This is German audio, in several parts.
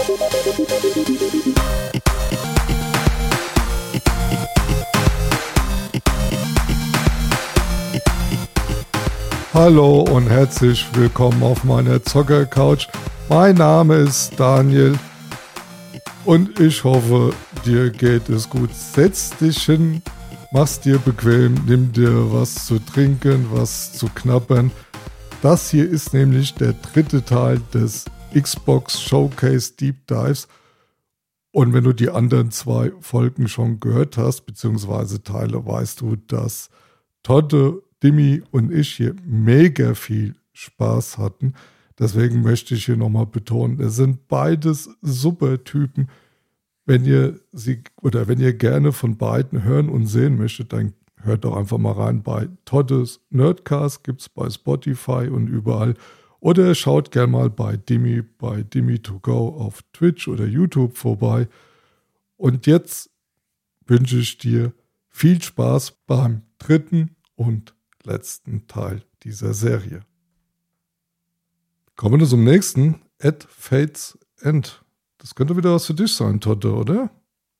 Hallo und herzlich willkommen auf meiner Zocker-Couch. Mein Name ist Daniel und ich hoffe, dir geht es gut. Setz dich hin, mach's dir bequem, nimm dir was zu trinken, was zu knabbern. Das hier ist nämlich der dritte Teil des Xbox Showcase Deep Dives. Und wenn du die anderen 2 Folgen schon gehört hast, beziehungsweise Teile, weißt du, dass Todde, Dimi und ich hier mega viel Spaß hatten. Deswegen möchte ich hier nochmal betonen, es sind beides super Typen. Wenn ihr gerne von beiden hören und sehen möchtet, dann hört doch einfach mal rein bei Toddes Nerdcast, gibt es bei Spotify und überall. Oder schaut gerne mal bei Dimi2Go auf Twitch oder YouTube vorbei. Und jetzt wünsche ich dir viel Spaß beim dritten und letzten Teil dieser Serie. Kommen wir zum nächsten, At Fate's End. Das könnte wieder was für dich sein, Todde, oder?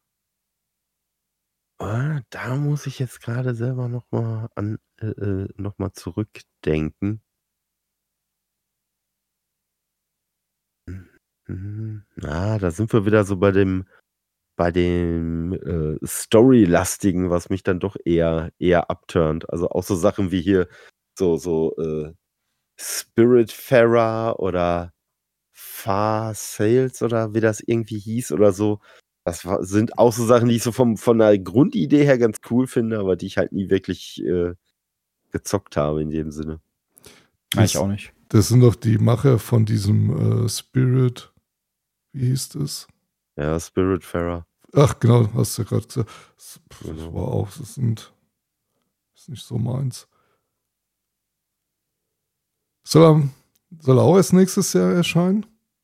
Da muss ich jetzt gerade selber nochmal zurückdenken. Da sind wir wieder so bei dem Story-lastigen, was mich dann doch eher abturnt. Also auch so Sachen wie hier so Spiritfarer oder Far Sales oder wie das irgendwie hieß oder so. Sind auch so Sachen, die ich so von der Grundidee her ganz cool finde, aber die ich halt nie wirklich gezockt habe in dem Sinne. Ich auch nicht. Das sind doch die Macher von diesem Spirit, wie hieß das? Ja, Spiritfarer. Ach genau, hast du ja gerade gesagt. Das Genau. war auch, das ist nicht so meins. Soll er auch erst nächstes Jahr erscheinen?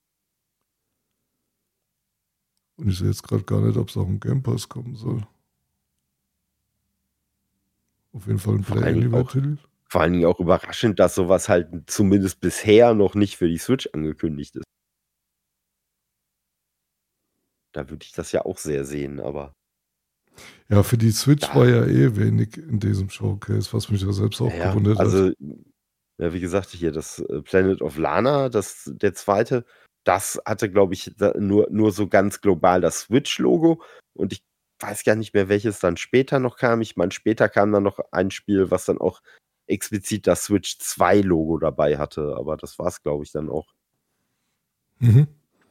Und ich sehe jetzt gerade gar nicht, ob es auch im Game Pass kommen soll. Auf jeden Fall ein Vor allen Play-Anywhere-Titel. Vor allen Dingen auch überraschend, dass sowas halt zumindest bisher noch nicht für die Switch angekündigt ist. Da würde ich das ja auch sehr sehen, aber Ja, für die Switch war ja wenig in diesem Showcase, was mich ja selbst auch gewundert hat. also, ja, wie gesagt, hier das Planet of Lana, der zweite, das hatte, glaube ich, nur so ganz global das Switch-Logo und ich weiß gar nicht mehr, welches dann später noch kam. Ich meine, später kam dann noch ein Spiel, was dann auch explizit das Switch 2-Logo dabei hatte, aber das war es, glaube ich, dann auch. Mhm.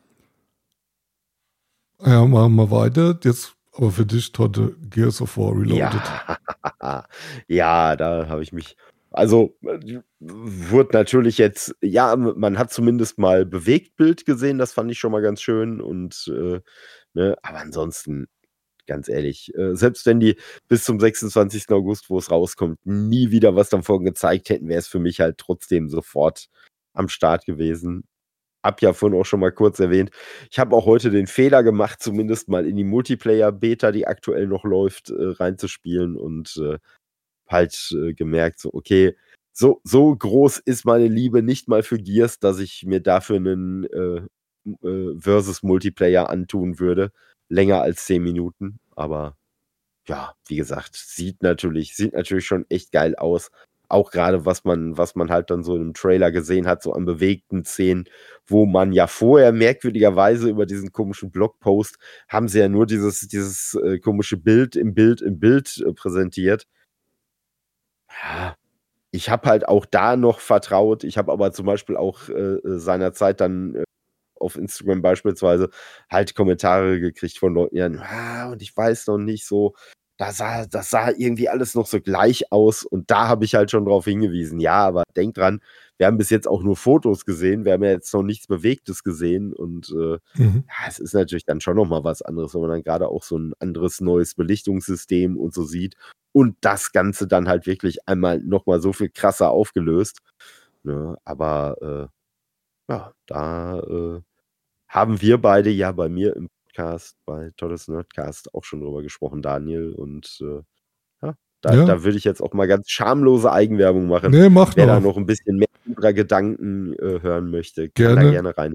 Ja, machen wir weiter. Jetzt aber für dich, Todde, Gears of War Reloaded. Ja, da habe ich mich. Also, wurde natürlich jetzt, ja, man hat zumindest mal Bewegtbild gesehen, das fand ich schon mal ganz schön und, ne, aber ansonsten, ganz ehrlich, selbst wenn die bis zum 26. August, wo es rauskommt, nie wieder was davon gezeigt hätten, wäre es für mich halt trotzdem sofort am Start gewesen. Hab ja vorhin auch schon mal kurz erwähnt, ich habe auch heute den Fehler gemacht, zumindest mal in die Multiplayer-Beta, die aktuell noch läuft, reinzuspielen und halt gemerkt, so, okay, so groß ist meine Liebe nicht mal für Gears, dass ich mir dafür einen Versus-Multiplayer antun würde. Länger als 10 Minuten, aber ja, wie gesagt, sieht natürlich schon echt geil aus. Auch gerade, was man halt dann so im Trailer gesehen hat, so an bewegten Szenen, wo man ja vorher merkwürdigerweise über diesen komischen Blogpost haben sie ja nur dieses komische Bild im Bild präsentiert. Ja, ich habe halt auch da noch vertraut. Ich habe aber zum Beispiel auch seinerzeit dann auf Instagram beispielsweise halt Kommentare gekriegt von Leuten, ja, und ich weiß noch nicht so, das sah irgendwie alles noch so gleich aus und da habe ich halt schon drauf hingewiesen. Ja, aber denk dran, wir haben bis jetzt auch nur Fotos gesehen, wir haben ja jetzt noch nichts Bewegtes gesehen und ja, es ist natürlich dann schon nochmal was anderes, wenn man dann gerade auch so ein anderes neues Belichtungssystem und so sieht und das Ganze dann halt wirklich einmal nochmal so viel krasser aufgelöst. Ne? Aber ja, da haben wir beide ja bei mir im Podcast, bei Toddes Nerdcast, auch schon drüber gesprochen, Daniel. Und ja, da würde ich jetzt auch mal ganz schamlose Eigenwerbung machen. Nee, mach Wer da noch ein bisschen mehr unserer Gedanken hören möchte, kann da Gerne. gerne rein.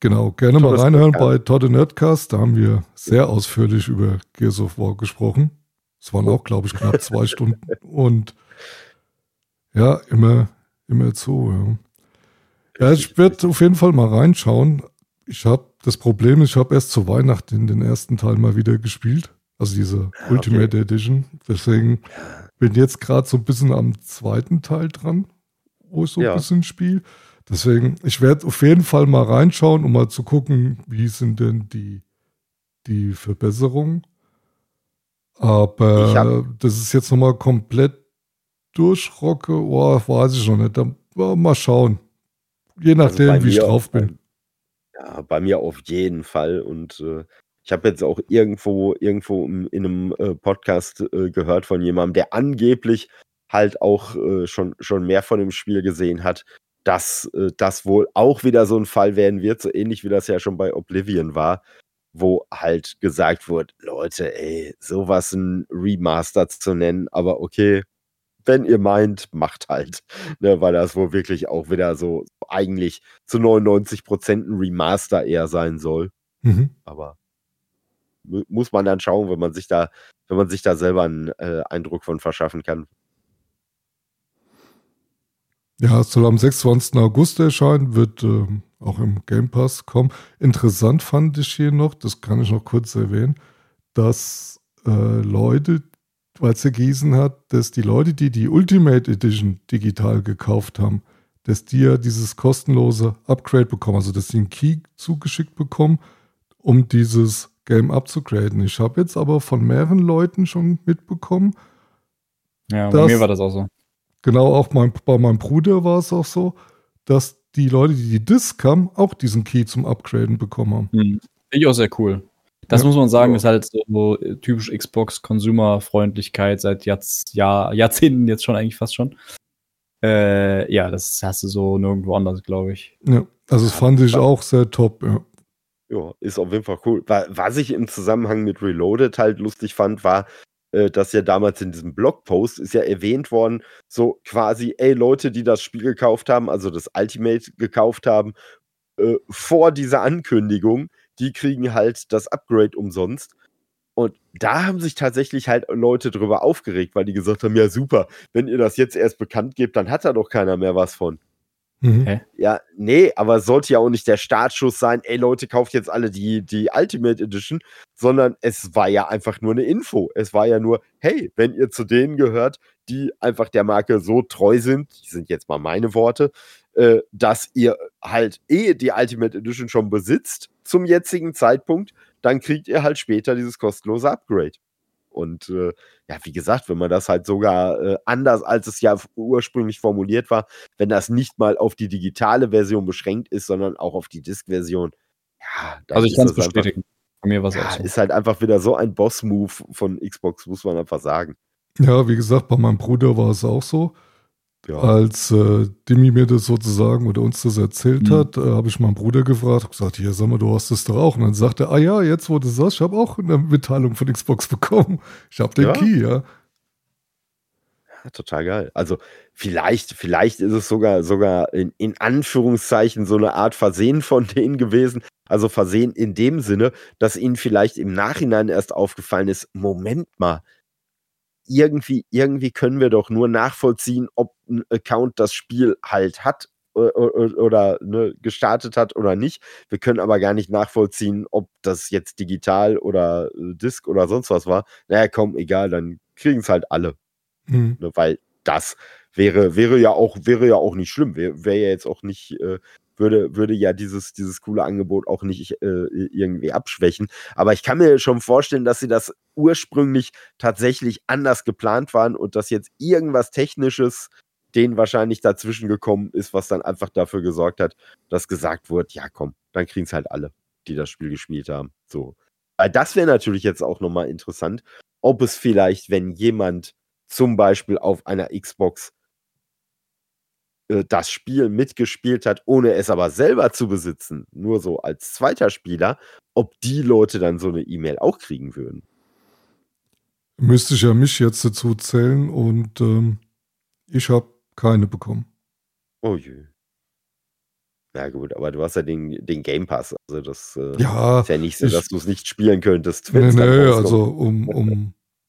Genau, gerne mal Tolles reinhören Podcast. bei Todd Nerdcast. Da haben wir sehr ausführlich über Gears of War gesprochen. Es waren auch, glaube ich, knapp 2 Stunden. Und ja, immer zu. Ja, ich werde auf jeden Fall mal reinschauen. Ich habe das Problem, ich habe erst zu Weihnachten den ersten Teil mal wieder gespielt. Also diese Ultimate Edition. Deswegen bin jetzt gerade so ein bisschen am zweiten Teil dran, wo ich so ein bisschen spiele. Deswegen, ich werde auf jeden Fall mal reinschauen, um mal zu gucken, wie sind denn die Verbesserungen. Aber das ist jetzt nochmal komplett durchrocke, weiß ich noch nicht. Mal schauen. Je nachdem, also wie ich drauf bin. Ja, bei mir auf jeden Fall. Und ich habe jetzt auch irgendwo in einem Podcast gehört von jemandem, der angeblich halt auch schon mehr von dem Spiel gesehen hat, dass das wohl auch wieder so ein Fall werden wird, so ähnlich wie das ja schon bei Oblivion war, wo halt gesagt wurde, Leute, ey, sowas ein Remaster zu nennen, aber okay, wenn ihr meint, macht halt. Ne, weil das wohl wirklich auch wieder so eigentlich zu 99% ein Remaster eher sein soll. Mhm. Aber muss man dann schauen, wenn man sich da selber einen Eindruck von verschaffen kann. Ja, es soll am 26. August erscheinen, wird auch im Game Pass kommen. Interessant fand ich hier noch, das kann ich noch kurz erwähnen, dass Leute, weil es erwiesen hat, dass die Leute, die die Ultimate Edition digital gekauft haben, dass die ja dieses kostenlose Upgrade bekommen, also dass sie einen Key zugeschickt bekommen, um dieses Game abzugraden. Ich habe jetzt aber von mehreren Leuten schon mitbekommen. Ja, bei mir war das auch so. Genau, auch bei meinem Bruder war es auch so, dass die Leute, die die Disc haben, auch diesen Key zum Upgraden bekommen haben. Finde ich auch sehr cool. Das muss man sagen, ist halt so typisch Xbox-Consumer-Freundlichkeit seit Jahrzehnten jetzt schon eigentlich fast schon. Ja, das hast du so nirgendwo anders, glaube ich. Ja, also das fand ich auch sehr top, ja. Ja, ist auf jeden Fall cool. Was ich im Zusammenhang mit Reloaded halt lustig fand, war, dass ja damals in diesem Blogpost ist ja erwähnt worden, so quasi, ey, Leute, die das Spiel gekauft haben, also das Ultimate gekauft haben, vor dieser Ankündigung, die kriegen halt das Upgrade umsonst. Und da haben sich tatsächlich halt Leute drüber aufgeregt, weil die gesagt haben, ja super, wenn ihr das jetzt erst bekannt gebt, dann hat da doch keiner mehr was von. Mhm. Ja, nee, aber es sollte ja auch nicht der Startschuss sein, ey Leute, kauft jetzt alle die Ultimate Edition, sondern es war ja einfach nur eine Info. Es war ja nur, hey, wenn ihr zu denen gehört, die einfach der Marke so treu sind, die sind jetzt mal meine Worte, dass ihr halt die Ultimate Edition schon besitzt zum jetzigen Zeitpunkt, dann kriegt ihr halt später dieses kostenlose Upgrade. Und ja, wie gesagt, wenn man das halt sogar anders, als es ja ursprünglich formuliert war, wenn das nicht mal auf die digitale Version beschränkt ist, sondern auch auf die Disk-Version, ja, dann Also ich ist kann es das einfach, bestätigen. Bei mir war es auch ja, so. ist halt einfach wieder so ein Boss-Move von Xbox, muss man einfach sagen. Ja, wie gesagt, bei meinem Bruder war es auch so. Ja. Als Dimi mir das sozusagen oder uns das erzählt hat, habe ich meinen Bruder gefragt, gesagt, hier, sag mal, du hast das doch auch. Und dann sagte er, ja, jetzt wo du sagst, ich habe auch eine Mitteilung von Xbox bekommen. Ich habe den Key, ja. Ja, total geil. Also vielleicht ist es sogar in Anführungszeichen so eine Art Versehen von denen gewesen. Also Versehen in dem Sinne, dass ihnen vielleicht im Nachhinein erst aufgefallen ist, Moment mal, irgendwie können wir doch nur nachvollziehen, ob ein Account das Spiel halt hat oder ne, gestartet hat oder nicht. Wir können aber gar nicht nachvollziehen, ob das jetzt digital oder Disk oder sonst was war. Naja, komm, egal, dann kriegen es halt alle. Mhm. Ne, weil das wäre ja auch nicht schlimm. Wäre ja jetzt auch nicht, würde ja dieses coole Angebot auch nicht irgendwie abschwächen. Aber ich kann mir schon vorstellen, dass sie das ursprünglich tatsächlich anders geplant waren und dass jetzt irgendwas Technisches denen wahrscheinlich dazwischen gekommen ist, was dann einfach dafür gesorgt hat, dass gesagt wurde, ja komm, dann kriegen es halt alle, die das Spiel gespielt haben. So. Weil das wäre natürlich jetzt auch nochmal interessant, ob es vielleicht, wenn jemand zum Beispiel auf einer Xbox das Spiel mitgespielt hat, ohne es aber selber zu besitzen, nur so als zweiter Spieler, ob die Leute dann so eine E-Mail auch kriegen würden. Müsste ich ja mich jetzt dazu zählen und ich habe keine bekommen. Oh je. Ja gut, aber du hast ja den Game Pass. Also das Ja, ist ja nicht so, ich, dass du es nicht spielen könntest, wenn nee, es dann nee, rauskommt. also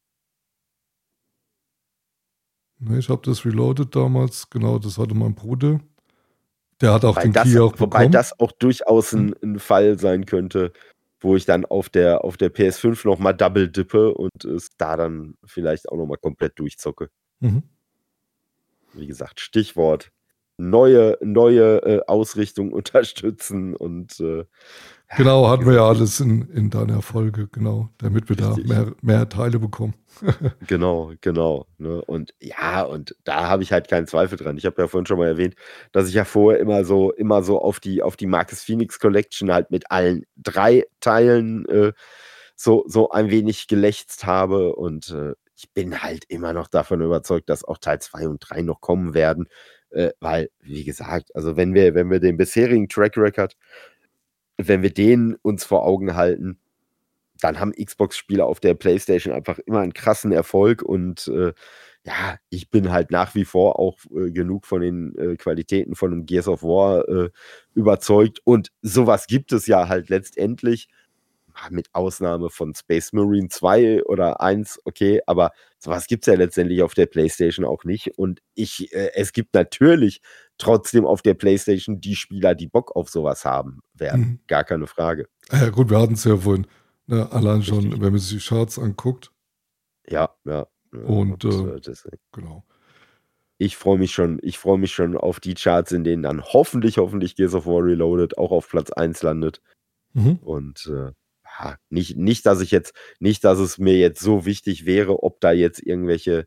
nee, ich habe das Reloaded damals, genau, das hatte mein Bruder. Der hat auch den Key auch Wobei bekommen. das auch durchaus Hm. ein Fall sein könnte, wo ich dann auf der PS5 nochmal double dippe und es da dann vielleicht auch nochmal komplett durchzocke. Mhm. Wie gesagt, Stichwort neue Ausrichtung unterstützen und Genau, wie hatten wir ja gesagt, alles in deiner Folge, genau, damit wir da richtig. mehr Teile bekommen. Genau, ne? Und ja, und da habe ich halt keinen Zweifel dran. Ich habe ja vorhin schon mal erwähnt, dass ich ja vorher immer so auf die Marcus Phoenix Collection halt mit allen 3 Teilen so ein wenig gelächzt habe. Und ich bin halt immer noch davon überzeugt, dass auch Teil 2 und 3 noch kommen werden. Weil, wie gesagt, also wenn wir den bisherigen Track Record, wenn wir den uns vor Augen halten, dann haben Xbox-Spiele auf der PlayStation einfach immer einen krassen Erfolg und ja, ich bin halt nach wie vor auch genug von den Qualitäten von einem Gears of War überzeugt und sowas gibt es ja halt letztendlich, mit Ausnahme von Space Marine 2 oder 1, okay, aber sowas gibt es ja letztendlich auf der PlayStation auch nicht und es gibt natürlich trotzdem auf der PlayStation die Spieler, die Bock auf sowas haben werden, Mhm. gar keine Frage. Ja gut, wir hatten es ja vorhin, ne, allein schon, Richtig. wenn man sich die Charts anguckt. Ja. Und Deswegen. genau. Ich freue mich schon auf die Charts, in denen dann hoffentlich Gears of War Reloaded auch auf Platz 1 landet. Mhm. Und ja, nicht, dass es mir jetzt so wichtig wäre, ob da jetzt irgendwelche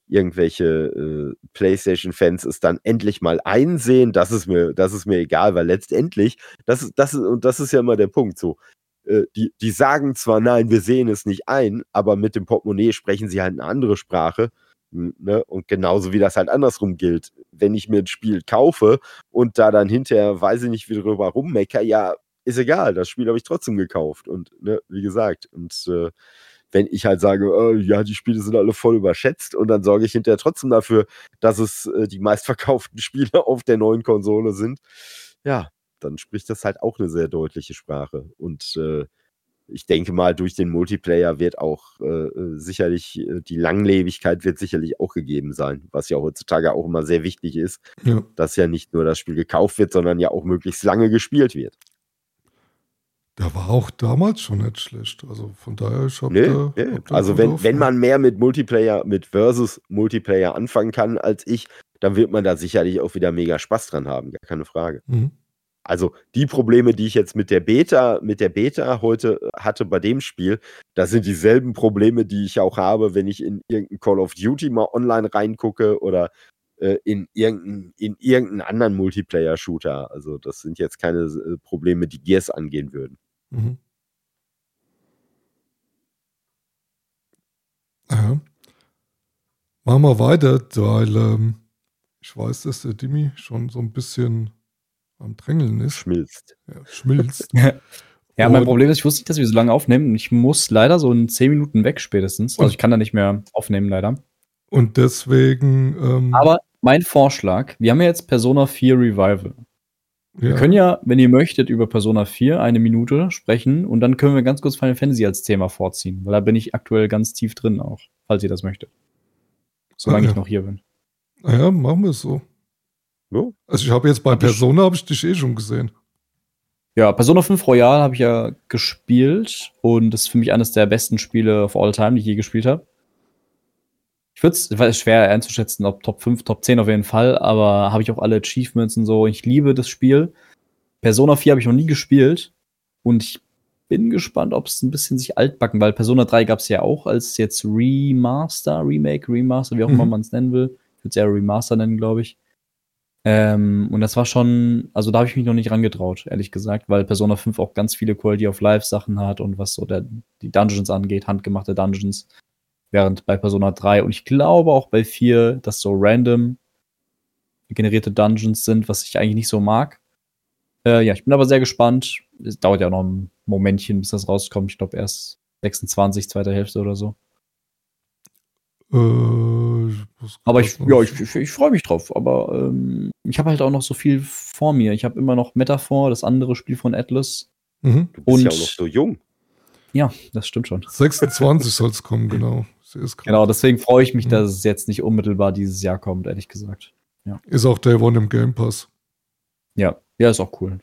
PlayStation-Fans es dann endlich mal einsehen, das ist mir egal, weil letztendlich, das ist ja immer der Punkt so. Die sagen zwar, nein, wir sehen es nicht ein, aber mit dem Portemonnaie sprechen sie halt eine andere Sprache. Ne? Und genauso wie das halt andersrum gilt. Wenn ich mir ein Spiel kaufe und da dann hinterher, weiß ich nicht, wie drüber rummecker, ja, ist egal, das Spiel habe ich trotzdem gekauft. Und ne, wie gesagt, und wenn ich halt sage, ja, die Spiele sind alle voll überschätzt und dann sorge ich hinterher trotzdem dafür, dass es die meistverkauften Spiele auf der neuen Konsole sind, ja, dann spricht das halt auch eine sehr deutliche Sprache. Und ich denke mal, durch den Multiplayer wird auch sicherlich, die Langlebigkeit wird sicherlich auch gegeben sein, was ja heutzutage auch immer sehr wichtig ist, Ja. dass ja nicht nur das Spiel gekauft wird, sondern ja auch möglichst lange gespielt wird. Der war auch damals schon nicht schlecht. Also von daher, ich hab Nee. da Also gute wenn Hoffnung. man mehr mit Versus Multiplayer anfangen kann als ich, dann wird man da sicherlich auch wieder mega Spaß dran haben, gar keine Frage. Mhm. Also die Probleme, die ich jetzt mit der Beta heute hatte bei dem Spiel, das sind dieselben Probleme, die ich auch habe, wenn ich in irgendein Call of Duty mal online reingucke oder in irgendeinen anderen Multiplayer-Shooter. Also das sind jetzt keine Probleme, die Gears angehen würden. Mhm. Ja. Machen wir weiter, weil ich weiß, dass der Dimi schon so ein bisschen am Drängeln ist. Schmilzt. Ja, schmilzt. Ja, mein Und- Problem ist, ich wusste nicht, dass wir so lange aufnehmen. Ich muss leider so in 10 Minuten weg spätestens. Also Und- ich kann da nicht mehr aufnehmen, leider. Und deswegen. Aber mein Vorschlag, wir haben ja jetzt Persona 4 Revival. Wir können ja, wenn ihr möchtet, über Persona 4 eine Minute sprechen und dann können wir ganz kurz Final Fantasy als Thema vorziehen, weil da bin ich aktuell ganz tief drin auch, falls ihr das möchtet. Solange ich noch hier bin. Ja, machen wir es so. So? Also ich habe jetzt bei Persona habe ich dich eh schon gesehen. Ja, Persona 5 Royal habe ich ja gespielt und das ist für mich eines der besten Spiele of all time, die ich je gespielt habe. Es ist schwer einzuschätzen, ob Top 5, Top 10 auf jeden Fall, aber habe ich auch alle Achievements und so. Ich liebe das Spiel. Persona 4 habe ich noch nie gespielt und ich bin gespannt, ob es ein bisschen sich altbacken, weil Persona 3 gab es ja auch als jetzt Remake, wie auch immer man es nennen will. Ich würde es eher Remaster nennen, glaube ich. Und das war schon, also da habe ich mich noch nicht rangetraut, ehrlich gesagt, weil Persona 5 auch ganz viele Quality of Life Sachen hat und was so die Dungeons angeht, handgemachte Dungeons. Während bei Persona 3 und ich glaube auch bei 4, dass so random generierte Dungeons sind, was ich eigentlich nicht so mag. Ja, ich bin aber sehr gespannt. Es dauert ja noch ein Momentchen, bis das rauskommt. Ich glaube erst 26, zweite Hälfte oder so. Aber ich freue mich drauf. Aber ich habe halt auch noch so viel vor mir. Ich habe immer noch Metaphor, das andere Spiel von Atlas. Mhm. Du bist ja auch noch so jung. Ja, das stimmt schon. 26 soll es kommen, genau. Genau, deswegen freue ich mich, dass es jetzt nicht unmittelbar dieses Jahr kommt, ehrlich gesagt. Ja. Ist auch Day One im Game Pass. Ja, ist auch cool.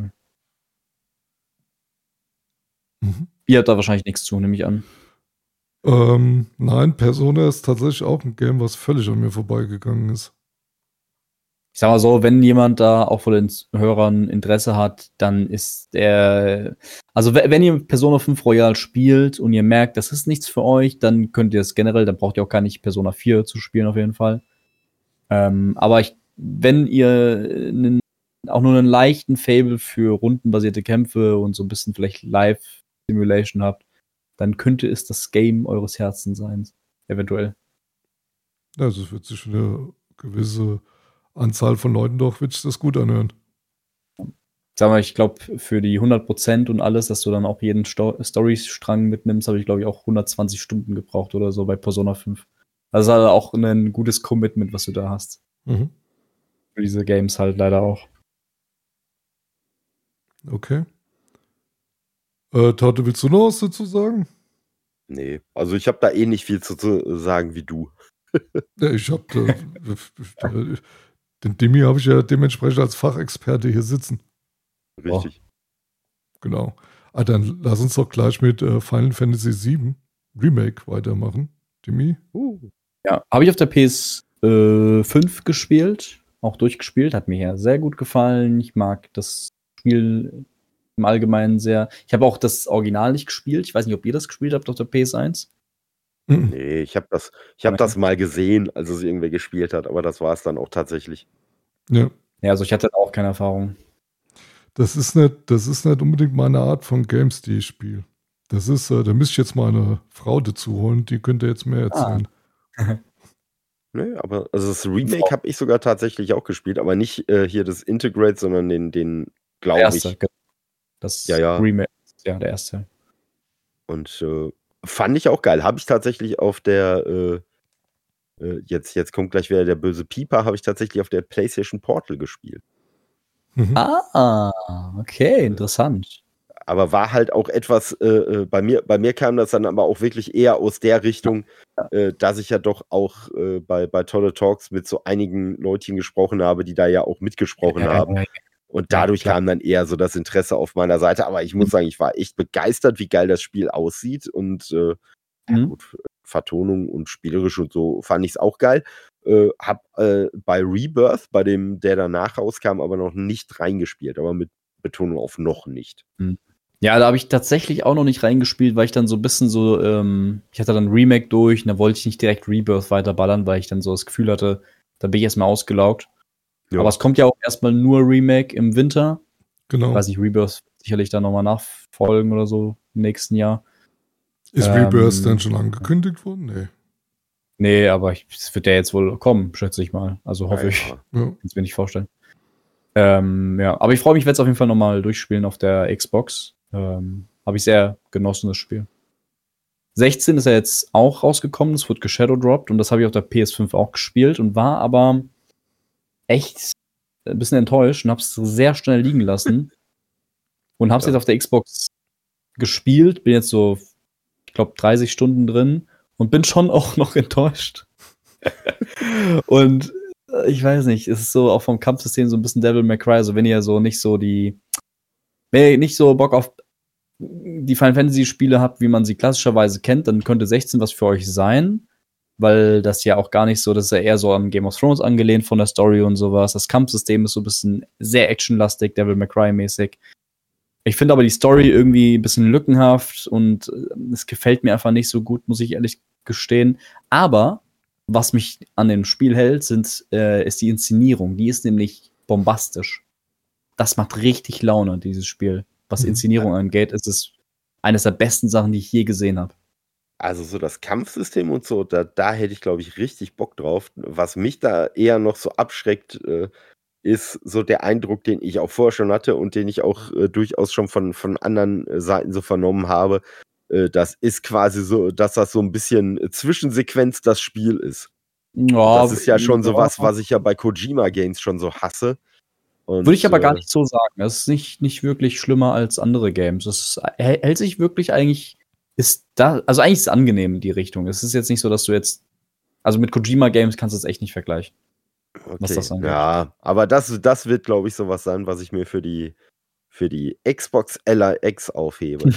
Mhm. Ihr habt da wahrscheinlich nichts zu, nehme ich an. Nein, Persona ist tatsächlich auch ein Game, was völlig an mir vorbeigegangen ist. Ich sag mal so, wenn jemand da auch von den Hörern Interesse hat, dann ist also wenn ihr Persona 5 Royal spielt und ihr merkt, das ist nichts für euch, dann könnt ihr es generell, dann braucht ihr auch gar nicht Persona 4 zu spielen auf jeden Fall. Aber wenn ihr auch nur einen leichten Faible für rundenbasierte Kämpfe und so ein bisschen vielleicht Live-Simulation habt, dann könnte es das Game eures Herzens sein, eventuell. Also es wird sich für eine gewisse Anzahl von Leuten doch wird sich das gut anhören. Sag mal, ich glaube, für die 100% und alles, dass du dann auch jeden Story-Strang mitnimmst, habe ich, glaube ich, auch 120 Stunden gebraucht oder so bei Persona 5. Also halt auch ein gutes Commitment, was du da hast. Mhm. Für diese Games halt leider auch. Okay. Torte, willst du noch was dazu sagen? Nee, also ich habe da nicht viel zu sagen wie du. Ja, ich habe den Demi habe ich ja dementsprechend als Fachexperte hier sitzen. Richtig. Genau. Dann lass uns doch gleich mit Final Fantasy VII Remake weitermachen. Demi? Ja, habe ich auf der PS5 gespielt, auch durchgespielt, hat mir ja sehr gut gefallen. Ich mag das Spiel im Allgemeinen sehr. Ich habe auch das Original nicht gespielt. Ich weiß nicht, ob ihr das gespielt habt auf der PS1. Nee, ich habe das mal gesehen, als es irgendwer gespielt hat, aber das war es dann auch tatsächlich. Ja. Ja, also ich hatte auch keine Erfahrung. Das ist nicht unbedingt meine Art von Games, die ich spiele. Da müsste ich jetzt mal eine Frau dazu holen, die könnte jetzt mehr erzählen. Nee, aber also das Remake habe ich sogar tatsächlich auch gespielt, aber nicht hier das Integrate, sondern den glaube ich. Das Ja. Remake, ja, der erste. Und fand ich auch geil. Habe ich tatsächlich auf der jetzt kommt gleich wieder der böse Pieper, habe ich tatsächlich auf der PlayStation Portal gespielt. Mhm. Okay, interessant. Aber war halt auch etwas, bei mir kam das dann aber auch wirklich eher aus der Richtung, dass ich ja doch auch bei Tolle Talks mit so einigen Leutchen gesprochen habe, die da ja auch mitgesprochen haben. Und dadurch kam dann eher so das Interesse auf meiner Seite. Aber ich muss sagen, ich war echt begeistert, wie geil das Spiel aussieht. Und gut, Vertonung und spielerisch und so fand ich es auch geil. Hab bei Rebirth, bei dem, der danach rauskam, aber noch nicht reingespielt. Aber mit Betonung auf noch nicht. Ja, da habe ich tatsächlich auch noch nicht reingespielt, weil ich dann so ein bisschen so, ich hatte dann Remake durch und da wollte ich nicht direkt Rebirth weiterballern, weil ich dann so das Gefühl hatte, da bin ich erstmal ausgelaugt. Ja. Aber es kommt ja auch erstmal nur Remake im Winter. Genau. Ich weiß nicht, Rebirth sicherlich dann nochmal nachfolgen oder so im nächsten Jahr. Ist Rebirth dann schon angekündigt worden? Nee. Nee, aber es wird ja jetzt wohl kommen, schätze ich mal. Also hoffe ich. Ja. Kann es mir nicht vorstellen. Ja, aber ich freue mich, werde es auf jeden Fall nochmal durchspielen auf der Xbox. Habe ich sehr genossen, das Spiel. 16 ist ja jetzt auch rausgekommen, es wird geshadowdropped und das habe ich auf der PS5 auch gespielt und war aber echt ein bisschen enttäuscht und habe es sehr schnell liegen lassen und habe es jetzt auf der Xbox gespielt, bin jetzt so, ich glaube, 30 Stunden drin und bin schon auch noch enttäuscht. Und ich weiß nicht, es ist so auch vom Kampfsystem so ein bisschen Devil May Cry, also wenn ihr so nicht so Bock auf die Final Fantasy Spiele habt, wie man sie klassischerweise kennt, dann könnte 16 was für euch sein, weil das ja auch gar nicht so, das ist ja eher so an Game of Thrones angelehnt von der Story und sowas. Das Kampfsystem ist so ein bisschen sehr actionlastig, Devil May Cry mäßig. Ich finde aber die Story irgendwie ein bisschen lückenhaft und es gefällt mir einfach nicht so gut, muss ich ehrlich gestehen. Aber was mich an dem Spiel hält, ist die Inszenierung. Die ist nämlich bombastisch. Das macht richtig Laune, dieses Spiel. Was Inszenierung angeht, ist es eines der besten Sachen, die ich je gesehen habe. Also so das Kampfsystem und so, da hätte ich, glaube ich, richtig Bock drauf. Was mich da eher noch so abschreckt, ist so der Eindruck, den ich auch vorher schon hatte und den ich auch durchaus schon von anderen Seiten so vernommen habe. Das ist quasi so, dass das so ein bisschen Zwischensequenz das Spiel ist. Ja, Das ist ja schon ja. sowas, was ich ja bei Kojima-Games schon so hasse. Und, Würde ich aber gar nicht so sagen. Das ist nicht wirklich schlimmer als andere Games. Es hält sich wirklich eigentlich, also eigentlich ist es angenehm in die Richtung. Es ist jetzt nicht so, dass du jetzt, also mit Kojima-Games kannst du es echt nicht vergleichen. Was das angeht. Ja, aber das wird, glaube ich, sowas sein, was ich mir für die Xbox LX aufhebe.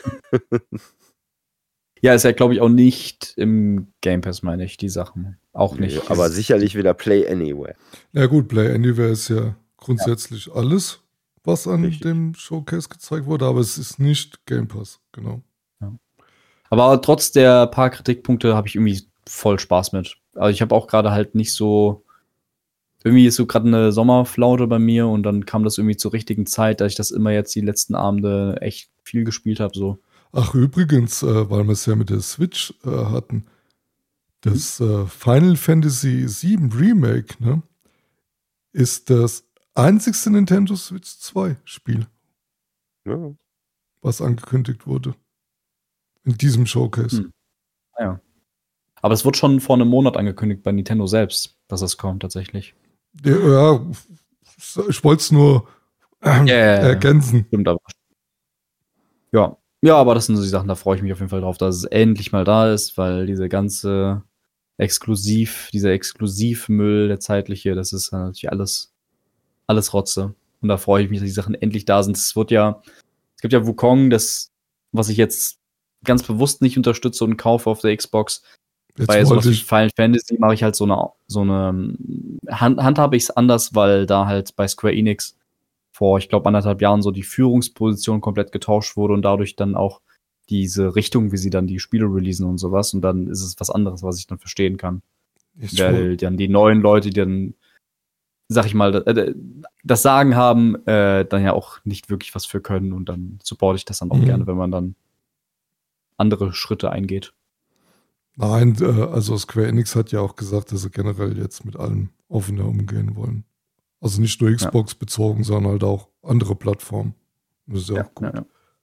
Ja, ist ja, glaube ich, auch nicht im Game Pass, meine ich, die Sachen. Auch Nee, nicht. aber sicherlich wieder Play Anywhere. Ja gut, Play Anywhere ist ja grundsätzlich alles, was an Richtig. dem Showcase gezeigt wurde, aber es ist nicht Game Pass, genau. Aber trotz der paar Kritikpunkte habe ich irgendwie voll Spaß mit. Also ich habe auch gerade halt nicht so, irgendwie ist so gerade eine Sommerflaute bei mir und dann kam das irgendwie zur richtigen Zeit, dass ich das immer jetzt die letzten Abende echt viel gespielt habe, so. Ach übrigens, weil wir es ja mit der Switch hatten, das Final Fantasy VII Remake, ne, ist das einzigste Nintendo Switch 2 Spiel, Ja. was angekündigt wurde. In diesem Showcase. Ja. Aber es wurde schon vor einem Monat angekündigt bei Nintendo selbst, dass es kommt tatsächlich. Ja, ich wollte es nur ergänzen. Stimmt aber. Ja. Ja, aber das sind so die Sachen, da freue ich mich auf jeden Fall drauf, dass es endlich mal da ist, weil dieser Exklusivmüll, der zeitliche, das ist natürlich alles Rotze. Und da freue ich mich, dass die Sachen endlich da sind. Es gibt ja Wukong, das, was ich jetzt ganz bewusst nicht unterstütze und kaufe auf der Xbox. Bei sowas wie Final Fantasy mache ich halt so eine handhabe ich es anders, weil da halt bei Square Enix vor, ich glaube, 1,5 Jahren so die Führungsposition komplett getauscht wurde und dadurch dann auch diese Richtung, wie sie dann die Spiele releasen und sowas. Und dann ist es was anderes, was ich dann verstehen kann. Weil dann die neuen Leute, die dann, sag ich mal, das Sagen haben, dann ja auch nicht wirklich was für können. Und dann supporte ich das dann auch gerne, wenn man dann andere Schritte eingeht. Nein, also Square Enix hat ja auch gesagt, dass sie generell jetzt mit allem offener umgehen wollen. Also nicht nur Xbox bezogen, sondern halt auch andere Plattformen. Das ist ja auch gut. Ja.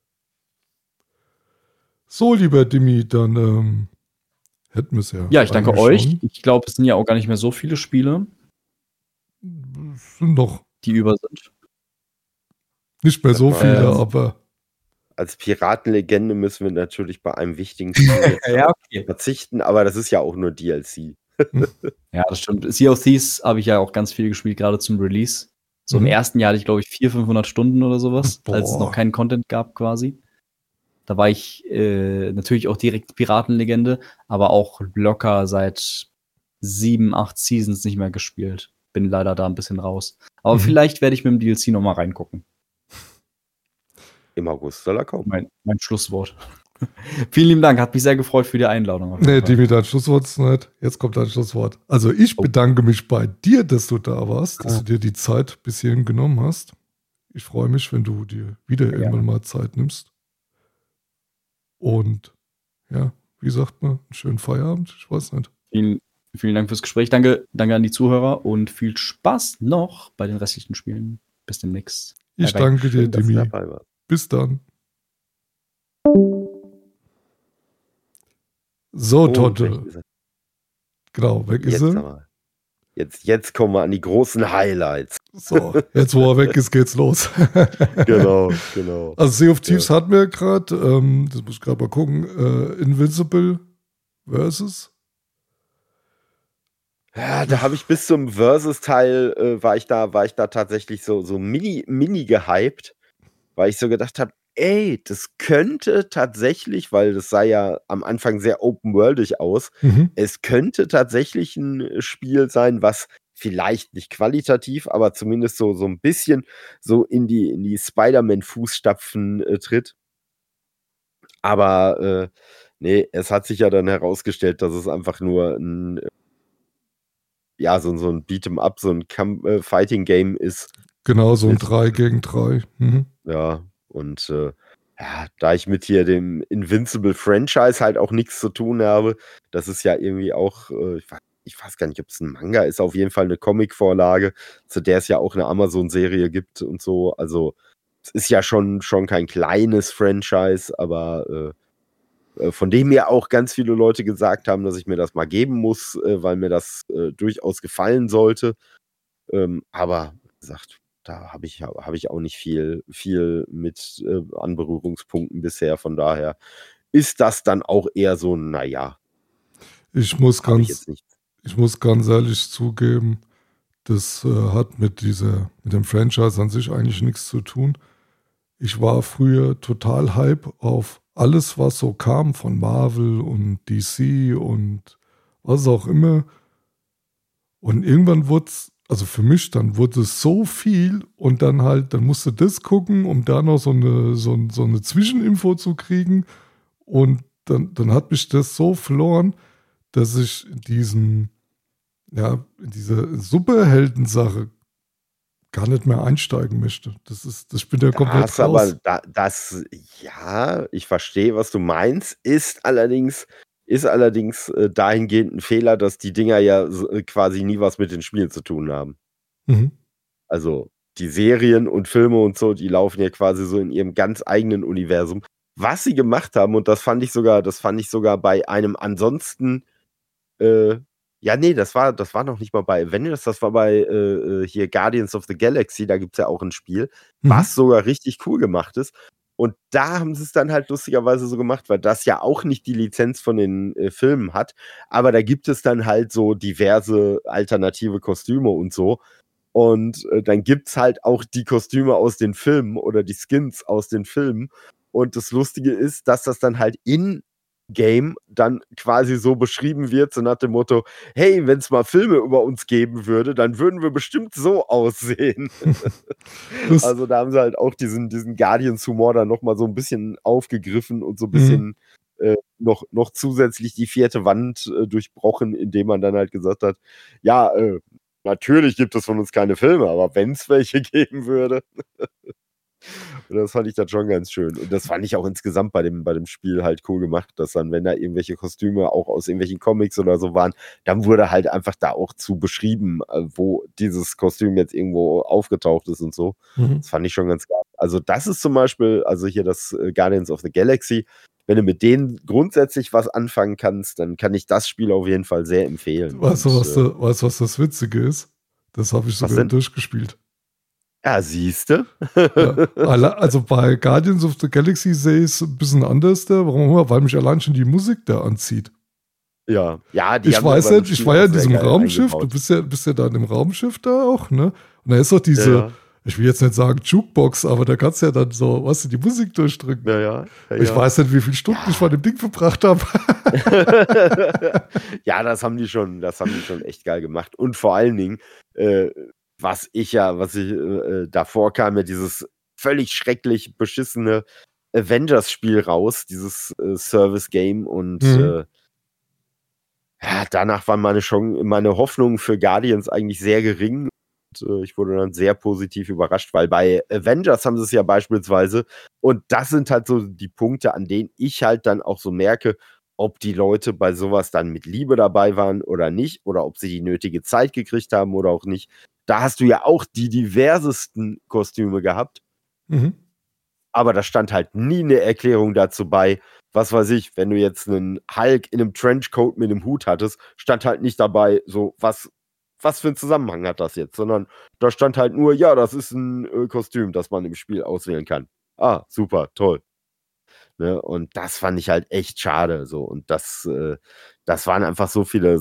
So, lieber Dimi, dann hätten wir es ja. Ja, ich danke euch. Ich glaube, es sind ja auch gar nicht mehr so viele Spiele. Es sind doch. Die über sind. Nicht mehr so viele, aber. Als Piratenlegende müssen wir natürlich bei einem wichtigen Spiel verzichten, aber das ist ja auch nur DLC. Ja, das stimmt. Sea of Thieves habe ich ja auch ganz viel gespielt, gerade zum Release. So im ersten Jahr hatte ich, glaube ich, 400-500 Stunden oder sowas, als es noch keinen Content gab quasi. Da war ich natürlich auch direkt Piratenlegende, aber auch locker seit 7, 8 Seasons nicht mehr gespielt. Bin leider da ein bisschen raus. Aber vielleicht werde ich mit dem DLC noch mal reingucken. Im August soll er kommen. Mein Schlusswort. Vielen lieben Dank, hat mich sehr gefreut für die Einladung. Nee, Dimi, dein Schlusswort ist nicht. Jetzt kommt dein Schlusswort. Also ich bedanke mich bei dir, dass du da warst, dass du dir die Zeit bis hierhin genommen hast. Ich freue mich, wenn du dir wieder irgendwann mal Zeit nimmst. Und ja, wie sagt man, einen schönen Feierabend, ich weiß nicht. Vielen Dank fürs Gespräch, danke an die Zuhörer und viel Spaß noch bei den restlichen Spielen. Bis demnächst. Ich danke dir, Dimi. Bis dann. So, Totte. Genau, weg ist er. Jetzt kommen wir an die großen Highlights. So, jetzt wo er weg ist, geht's los. Genau. Also Sea of Thieves hatten wir gerade, das muss ich gerade mal gucken, Invincible versus. Ja, da habe ich bis zum Versus-Teil, war ich da tatsächlich so mini gehypt, weil ich so gedacht habe, ey, das könnte tatsächlich, weil das sah ja am Anfang sehr open-worldig aus, es könnte tatsächlich ein Spiel sein, was vielleicht nicht qualitativ, aber zumindest so ein bisschen so in die Spider-Man-Fußstapfen tritt. Aber nee, es hat sich ja dann herausgestellt, dass es einfach nur ein so ein Beat'em-up, so ein Fighting-Game ist. Genau, so ein 3 gegen 3. Ja, und da ich mit hier dem Invincible-Franchise halt auch nichts zu tun habe, das ist ja irgendwie auch, ich weiß gar nicht, ob es ein Manga ist, auf jeden Fall eine Comic-Vorlage, zu der es ja auch eine Amazon-Serie gibt und so. Also es ist ja schon kein kleines Franchise, aber von dem mir auch ganz viele Leute gesagt haben, dass ich mir das mal geben muss, weil mir das durchaus gefallen sollte. Aber wie gesagt, da habe ich auch nicht viel mit an Berührungspunkten bisher. Von daher ist das dann auch eher so, naja, Ich muss habe ich jetzt nicht. ich muss ganz ehrlich zugeben, das hat mit dem Franchise an sich eigentlich nichts zu tun. Ich war früher total hype auf alles, was so kam von Marvel und DC und was auch immer. Und irgendwann wurde es, also für mich, dann wurde es so viel und dann musst du das gucken, um da noch so eine Zwischeninfo zu kriegen. Und dann hat mich das so verloren, dass ich in diese Superhelden-Sache gar nicht mehr einsteigen möchte. Ich bin da komplett raus. Ja, ich verstehe, was du meinst, ist allerdings dahingehend ein Fehler, dass die Dinger ja quasi nie was mit den Spielen zu tun haben. Mhm. Also die Serien und Filme und so, die laufen ja quasi so in ihrem ganz eigenen Universum. Was sie gemacht haben, und das fand ich sogar bei einem ansonsten das war noch nicht mal bei Avengers, das war bei hier Guardians of the Galaxy, da gibt's ja auch ein Spiel, was sogar richtig cool gemacht ist. Und da haben sie es dann halt lustigerweise so gemacht, weil das ja auch nicht die Lizenz von den Filmen hat, aber da gibt es dann halt so diverse alternative Kostüme und so. Und dann gibt's halt auch die Kostüme aus den Filmen oder die Skins aus den Filmen. Und das Lustige ist, dass das dann halt in-game dann quasi so beschrieben wird, so nach dem Motto, hey, wenn es mal Filme über uns geben würde, dann würden wir bestimmt so aussehen. Also da haben sie halt auch diesen Guardians-Humor dann nochmal so ein bisschen aufgegriffen und so ein bisschen noch zusätzlich die vierte Wand durchbrochen, indem man dann halt gesagt hat, ja, natürlich gibt es von uns keine Filme, aber wenn es welche geben würde. Das fand ich dann schon ganz schön. Und das fand ich auch insgesamt bei dem Spiel halt cool gemacht, dass dann, wenn da irgendwelche Kostüme auch aus irgendwelchen Comics oder so waren, dann wurde halt einfach da auch zu beschrieben, wo dieses Kostüm jetzt irgendwo aufgetaucht ist und so. Das fand ich schon ganz geil. Also das ist zum Beispiel, also hier das Guardians of the Galaxy, wenn du mit denen grundsätzlich was anfangen kannst, dann kann ich das Spiel auf jeden Fall sehr empfehlen. Weißt du, was das Witzige ist? Das habe ich sogar durchgespielt. Ja, siehste. Ja, also bei Guardians of the Galaxy sehe ich es ein bisschen anders. Warum? Weil mich allein schon die Musik da anzieht. Ja, ich weiß nicht, ich war ja in diesem Raumschiff, du bist ja da in dem Raumschiff da auch, ne? Und da ist doch diese, ich will jetzt nicht sagen Jukebox, aber da kannst du ja dann so, weißt du, die Musik durchdrücken. Ja. Ich weiß nicht, wie viele Stunden ich vor dem Ding verbracht habe. Ja, das haben die schon echt geil gemacht. Und vor allen Dingen, was davor kam ja dieses völlig schrecklich beschissene Avengers-Spiel raus, dieses Service-Game und danach waren meine Hoffnungen für Guardians eigentlich sehr gering und ich wurde dann sehr positiv überrascht, weil bei Avengers haben sie es ja beispielsweise und das sind halt so die Punkte, an denen ich halt dann auch so merke, ob die Leute bei sowas dann mit Liebe dabei waren oder nicht oder ob sie die nötige Zeit gekriegt haben oder auch nicht. Da hast du ja auch die diversesten Kostüme gehabt. Aber da stand halt nie eine Erklärung dazu bei, was weiß ich, wenn du jetzt einen Hulk in einem Trenchcoat mit einem Hut hattest, stand halt nicht dabei, so was für einen Zusammenhang hat das jetzt, sondern da stand halt nur, ja, das ist ein Kostüm, das man im Spiel auswählen kann. Ah, super, toll. Ne? Und das fand ich halt echt schade. So. Und das waren einfach so viele,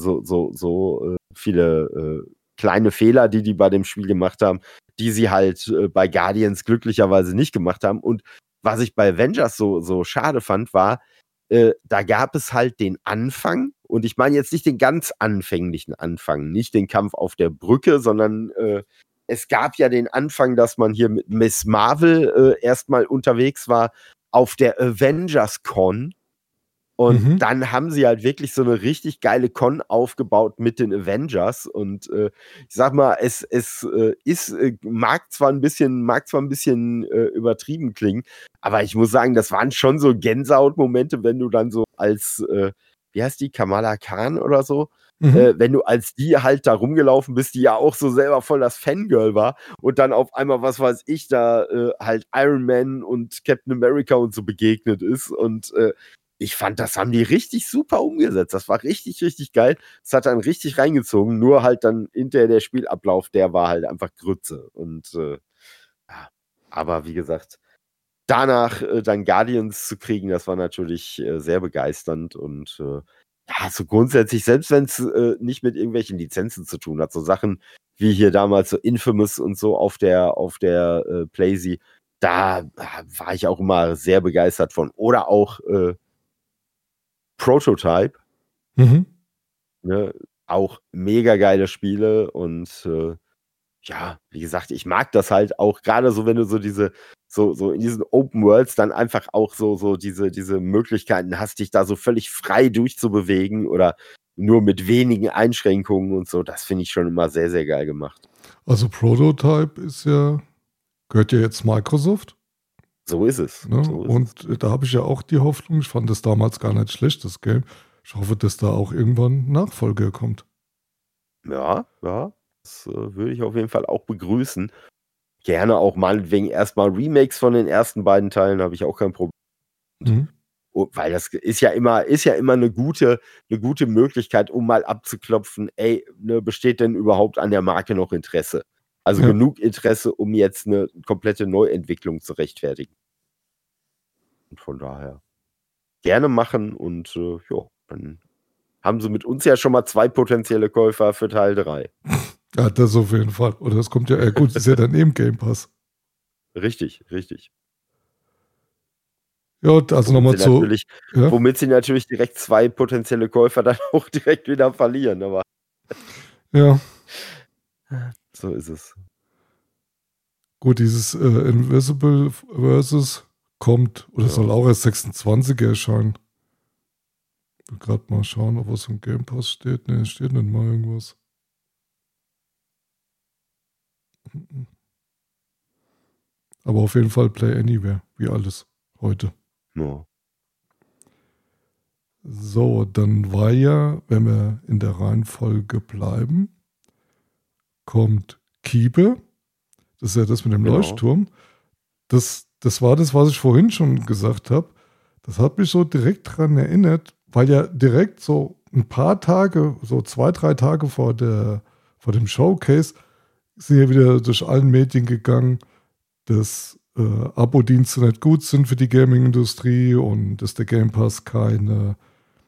viele kleine Fehler, die bei dem Spiel gemacht haben, die sie halt bei Guardians glücklicherweise nicht gemacht haben. Und was ich bei Avengers so schade fand, war, da gab es halt den Anfang, und ich meine jetzt nicht den ganz anfänglichen Anfang, nicht den Kampf auf der Brücke, sondern es gab ja den Anfang, dass man hier mit Miss Marvel erstmal unterwegs war auf der Avengers Con. Und dann haben sie halt wirklich so eine richtig geile Con aufgebaut mit den Avengers. Und ich sag mal, es mag zwar ein bisschen übertrieben klingen, aber ich muss sagen, das waren schon so Gänsehautmomente, wenn du dann so als, wie heißt die, Kamala Khan oder so, wenn du als die halt da rumgelaufen bist, die ja auch so selber voll das Fangirl war und dann auf einmal, was weiß ich, da halt Iron Man und Captain America und so begegnet ist und ich fand, das haben die richtig super umgesetzt. Das war richtig, richtig geil. Es hat dann richtig reingezogen, nur halt dann hinterher der Spielablauf, der war halt einfach Grütze. Und ja, aber wie gesagt, danach dann Guardians zu kriegen, das war natürlich sehr begeisternd und ja, so grundsätzlich, selbst wenn es nicht mit irgendwelchen Lizenzen zu tun hat, so Sachen wie hier damals so Infamous und so auf der PlayZ, da war ich auch immer sehr begeistert von. Oder auch Prototype, Mhm. ne? Auch mega geile Spiele und ja, wie gesagt, ich mag das halt auch, gerade so, wenn du so so in diesen Open Worlds dann einfach auch so diese Möglichkeiten hast, dich da so völlig frei durchzubewegen oder nur mit wenigen Einschränkungen und so, das finde ich schon immer sehr, sehr geil gemacht. Also Prototype gehört ja jetzt Microsoft. So ist es. Ne? So ist Und da habe ich ja auch die Hoffnung, ich fand das damals gar nicht schlecht, das Game. Ich hoffe, dass da auch irgendwann Nachfolger kommt. Ja, das würde ich auf jeden Fall auch begrüßen. Gerne auch meinetwegen erstmal Remakes von den ersten beiden Teilen, habe ich auch kein Problem. Mhm. Weil das ist ja immer eine gute Möglichkeit, um mal abzuklopfen, ey, ne, besteht denn überhaupt an der Marke noch Interesse? Also Ja. genug Interesse, um jetzt eine komplette Neuentwicklung zu rechtfertigen. Und von daher gerne machen und ja, dann haben sie mit uns ja schon mal 2 potenzielle Käufer für Teil 3. Ja, das auf jeden Fall. Oder das kommt ja, gut, das ist ja dann eben Game Pass. Richtig. Ja, also nochmal zu. Ja? Womit sie natürlich direkt 2 potenzielle Käufer dann auch direkt wieder verlieren, aber Ja. so ist es. Gut, dieses Invisible Versus kommt, oder soll auch erst 26 erscheinen. Ich will gerade mal schauen, ob was im Game Pass steht. Ne, steht nicht mal irgendwas. Aber auf jeden Fall Play Anywhere, wie alles heute. Ja. So, dann war ja, wenn wir in der Reihenfolge bleiben, kommt Kiepe. Das ist ja das mit dem Leuchtturm. Das war das, was ich vorhin schon gesagt habe. Das hat mich so direkt daran erinnert, weil ja direkt so ein paar Tage, so 2, 3 Tage vor dem Showcase, sind ja wieder durch allen Medien gegangen, dass Abo-Dienste nicht gut sind für die Gaming-Industrie und dass der Game Pass keine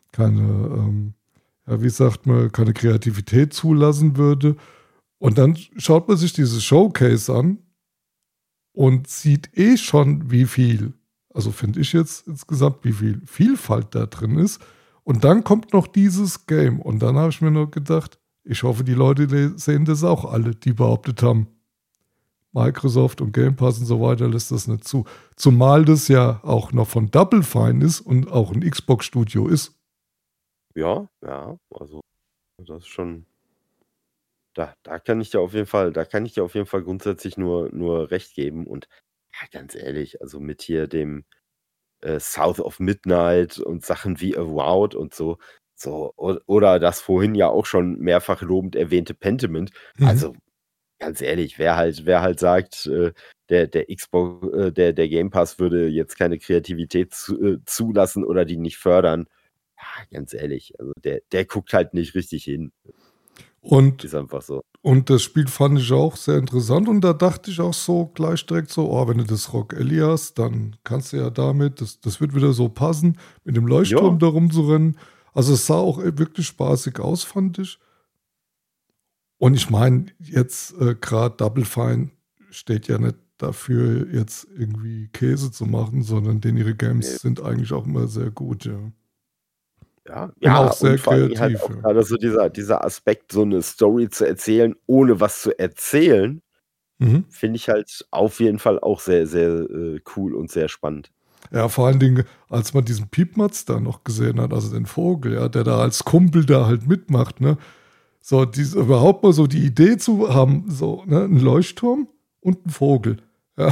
wie sagt man, keine Kreativität zulassen würde. Und dann schaut man sich dieses Showcase an und sieht schon, wie viel, also finde ich jetzt insgesamt, wie viel Vielfalt da drin ist. Und dann kommt noch dieses Game. Und dann habe ich mir nur gedacht, ich hoffe, die Leute sehen das auch alle, die behauptet haben, Microsoft und Game Pass und so weiter lässt das nicht zu. Zumal das ja auch noch von Double Fine ist und auch ein Xbox-Studio ist. Ja, also das ist schon. Da kann ich dir auf jeden Fall grundsätzlich nur recht geben. Und ja, ganz ehrlich, also mit hier dem South of Midnight und Sachen wie Avowed und so, oder das vorhin ja auch schon mehrfach lobend erwähnte Pentiment. Also ganz ehrlich, wer halt sagt, der Xbox, der Game Pass würde jetzt keine Kreativität zulassen oder die nicht fördern, ja, ganz ehrlich, also der guckt halt nicht richtig hin. Und, ist einfach so. Und das Spiel fand ich auch sehr interessant und da dachte ich auch so gleich direkt so, oh, wenn du das Rock Ellie hast, dann kannst du ja damit, das wird wieder so passen, mit dem Leuchtturm da rumzurennen. Also es sah auch wirklich spaßig aus, fand ich. Und ich meine, jetzt gerade Double Fine steht ja nicht dafür, jetzt irgendwie Käse zu machen, sondern denn ihre Games sind eigentlich auch immer sehr gut, ja. Ja, auch sehr und vor allem kreativ. Halt auch gerade so dieser Aspekt, so eine Story zu erzählen, ohne was zu erzählen, finde ich halt auf jeden Fall auch sehr, sehr cool und sehr spannend. Ja, vor allen Dingen, als man diesen Piepmatz da noch gesehen hat, also den Vogel, ja, der da als Kumpel da halt mitmacht, ne? So, überhaupt mal so die Idee zu haben, so, ne, ein Leuchtturm und ein Vogel. Ja.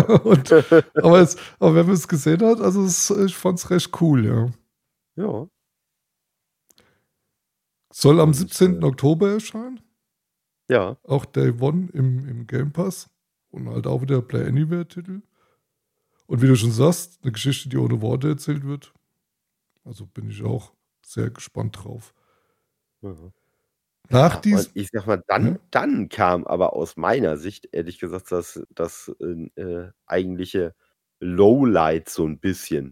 aber wenn man es gesehen hat, also ich fand es recht cool, ja. Ja. Soll am 17. Oktober erscheinen. Ja. Auch Day One im Game Pass. Und halt auch wieder Play Anywhere-Titel. Und wie du schon sagst, eine Geschichte, die ohne Worte erzählt wird. Also bin ich auch sehr gespannt drauf. Mhm. Nach Und diesem. ich sag mal, Ja? dann kam aber aus meiner Sicht, ehrlich gesagt, das eigentliche Lowlight so ein bisschen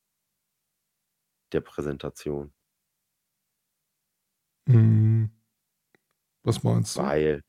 der Präsentation. Was meinst du? Weil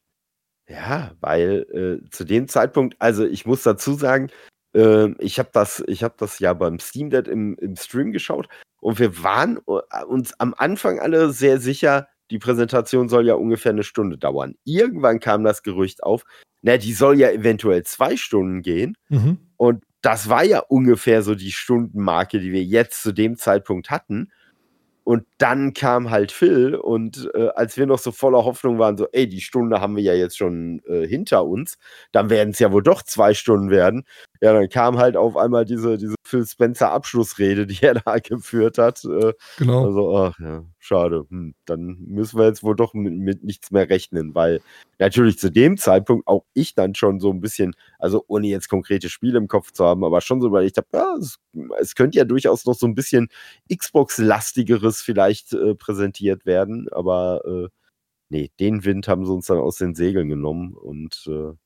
zu dem Zeitpunkt, also ich muss dazu sagen, ich habe das ja beim Steam Deck im Stream geschaut und wir waren uns am Anfang alle sehr sicher, die Präsentation soll ja ungefähr 1 Stunde dauern. Irgendwann kam das Gerücht auf, die soll ja eventuell 2 Stunden gehen. Mhm. Und das war ja ungefähr so die Stundenmarke, die wir jetzt zu dem Zeitpunkt hatten. Und dann kam halt Phil und als wir noch so voller Hoffnung waren, so, ey, die Stunde haben wir ja jetzt schon hinter uns, dann werden es ja wohl doch 2 Stunden werden. Ja, dann kam halt auf einmal diese Phil Spencer Abschlussrede, die er da geführt hat. Genau. Also, ach ja, schade. Dann müssen wir jetzt wohl doch mit nichts mehr rechnen, weil natürlich zu dem Zeitpunkt auch ich dann schon so ein bisschen, also ohne jetzt konkrete Spiele im Kopf zu haben, aber schon so überlegt habe, ja, es könnte ja durchaus noch so ein bisschen Xbox-lastigeres vielleicht präsentiert werden, aber nee, den Wind haben sie uns dann aus den Segeln genommen und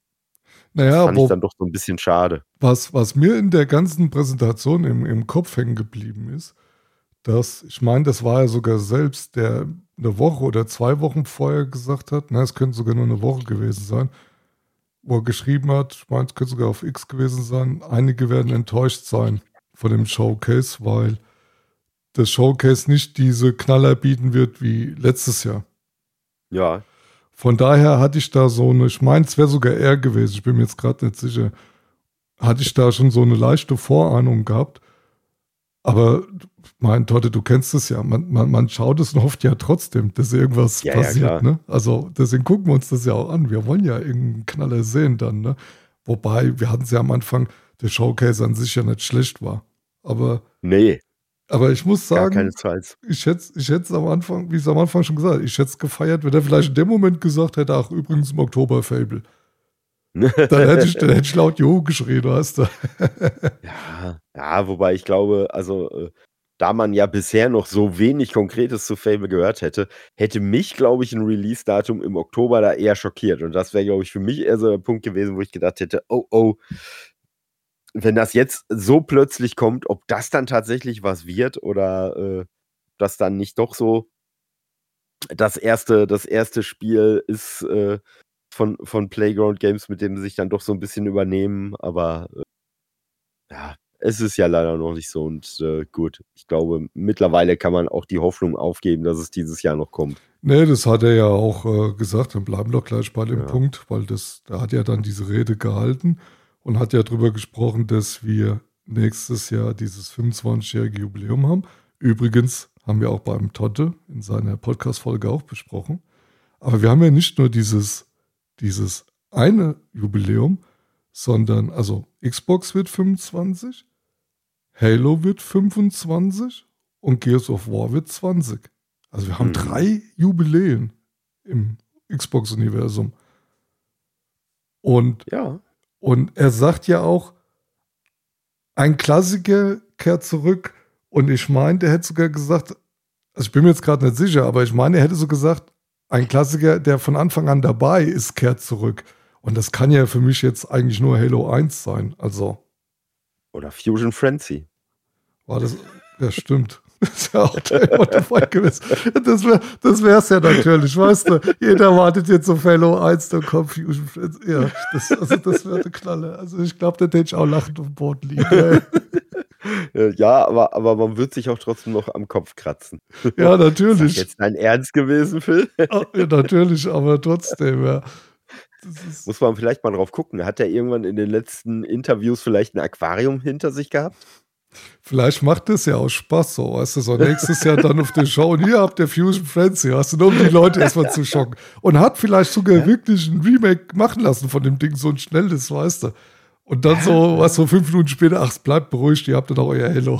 das Naja, fand ich dann doch so ein bisschen schade. was mir in der ganzen Präsentation im Kopf hängen geblieben ist, dass, ich meine, das war ja sogar selbst, der eine Woche oder 2 Wochen vorher gesagt hat, es könnte sogar nur eine Woche gewesen sein, wo er geschrieben hat, ich meine, es könnte sogar auf X gewesen sein, einige werden enttäuscht sein von dem Showcase, weil das Showcase nicht diese Knaller bieten wird wie letztes Jahr. Ja. Von daher hatte ich da so eine, ich meine, es wäre sogar er gewesen, ich bin mir jetzt gerade nicht sicher, hatte ich da schon so eine leichte Vorahnung gehabt. Aber, mein Totte, du kennst es ja, man schaut es und hofft ja trotzdem, dass irgendwas passiert. Klar. Ne? Also deswegen gucken wir uns das ja auch an. Wir wollen ja irgendeinen Knaller sehen dann. Ne? Wobei, wir hatten es ja am Anfang, der Showcase an sich ja nicht schlecht war. Aber Nee, ich muss gar sagen, keinesfalls. ich hätte es am Anfang, wie ich es am Anfang schon gesagt habe, ich hätte es gefeiert, wenn er vielleicht in dem Moment gesagt hätte, ach, übrigens im Oktober Fable. Dann hätte ich laut Juhu geschrien, weißt du. Ja, wobei ich glaube, also da man ja bisher noch so wenig Konkretes zu Fable gehört hätte mich, glaube ich, ein Release-Datum im Oktober da eher schockiert. Und das wäre, glaube ich, für mich eher so der Punkt gewesen, wo ich gedacht hätte, oh, wenn das jetzt so plötzlich kommt, ob das dann tatsächlich was wird oder das dann nicht doch so das erste Spiel ist von Playground Games, mit dem sie sich dann doch so ein bisschen übernehmen. Aber ja, es ist ja leider noch nicht so und gut. Ich glaube, mittlerweile kann man auch die Hoffnung aufgeben, dass es dieses Jahr noch kommt. Nee, das hat er ja auch gesagt. Dann bleiben wir doch gleich bei dem Ja. Punkt, weil da hat ja dann diese Rede gehalten und hat ja drüber gesprochen, dass wir nächstes Jahr dieses 25-jährige Jubiläum haben. Übrigens haben wir auch beim Totte in seiner Podcast-Folge auch besprochen. Aber wir haben ja nicht nur dieses eine Jubiläum, sondern, also Xbox wird 25, Halo wird 25 und Gears of War wird 20. Also wir haben 3 Jubiläen im Xbox-Universum. Und er sagt ja auch, ein Klassiker kehrt zurück. Und ich meine, der hätte sogar gesagt, also ich bin mir jetzt gerade nicht sicher, aber ich meine, er hätte so gesagt, ein Klassiker, der von Anfang an dabei ist, kehrt zurück. Und das kann ja für mich jetzt eigentlich nur Halo 1 sein. Also. Oder Fusion Frenzy. War das, ja, stimmt. Das ist ja auch dabei gewesen. Das wäre es ja natürlich, weißt du. Jeder wartet jetzt auf Halo 1, dann kommt Fusion Frenzy. Ja, das wäre eine Knalle. Also ich glaube, da hätte ich auch lachend auf dem Boden liegen. Ja, aber man wird sich auch trotzdem noch am Kopf kratzen. Ja, natürlich. Ist das jetzt dein Ernst gewesen, Phil? Ja, natürlich, aber trotzdem, ja. Muss man vielleicht mal drauf gucken. Hat er irgendwann in den letzten Interviews vielleicht ein Aquarium hinter sich gehabt? Vielleicht macht das ja auch Spaß so, weißt du, so nächstes Jahr dann auf der Show und hier habt ihr Fusion Frenzy, hast du, nur um die Leute erstmal zu schocken. Und hat vielleicht sogar wirklich ein Remake machen lassen von dem Ding, so ein schnelles, weißt du. Und dann so, was so 5 Minuten später, ach, bleibt beruhigt, ihr habt dann auch euer Halo.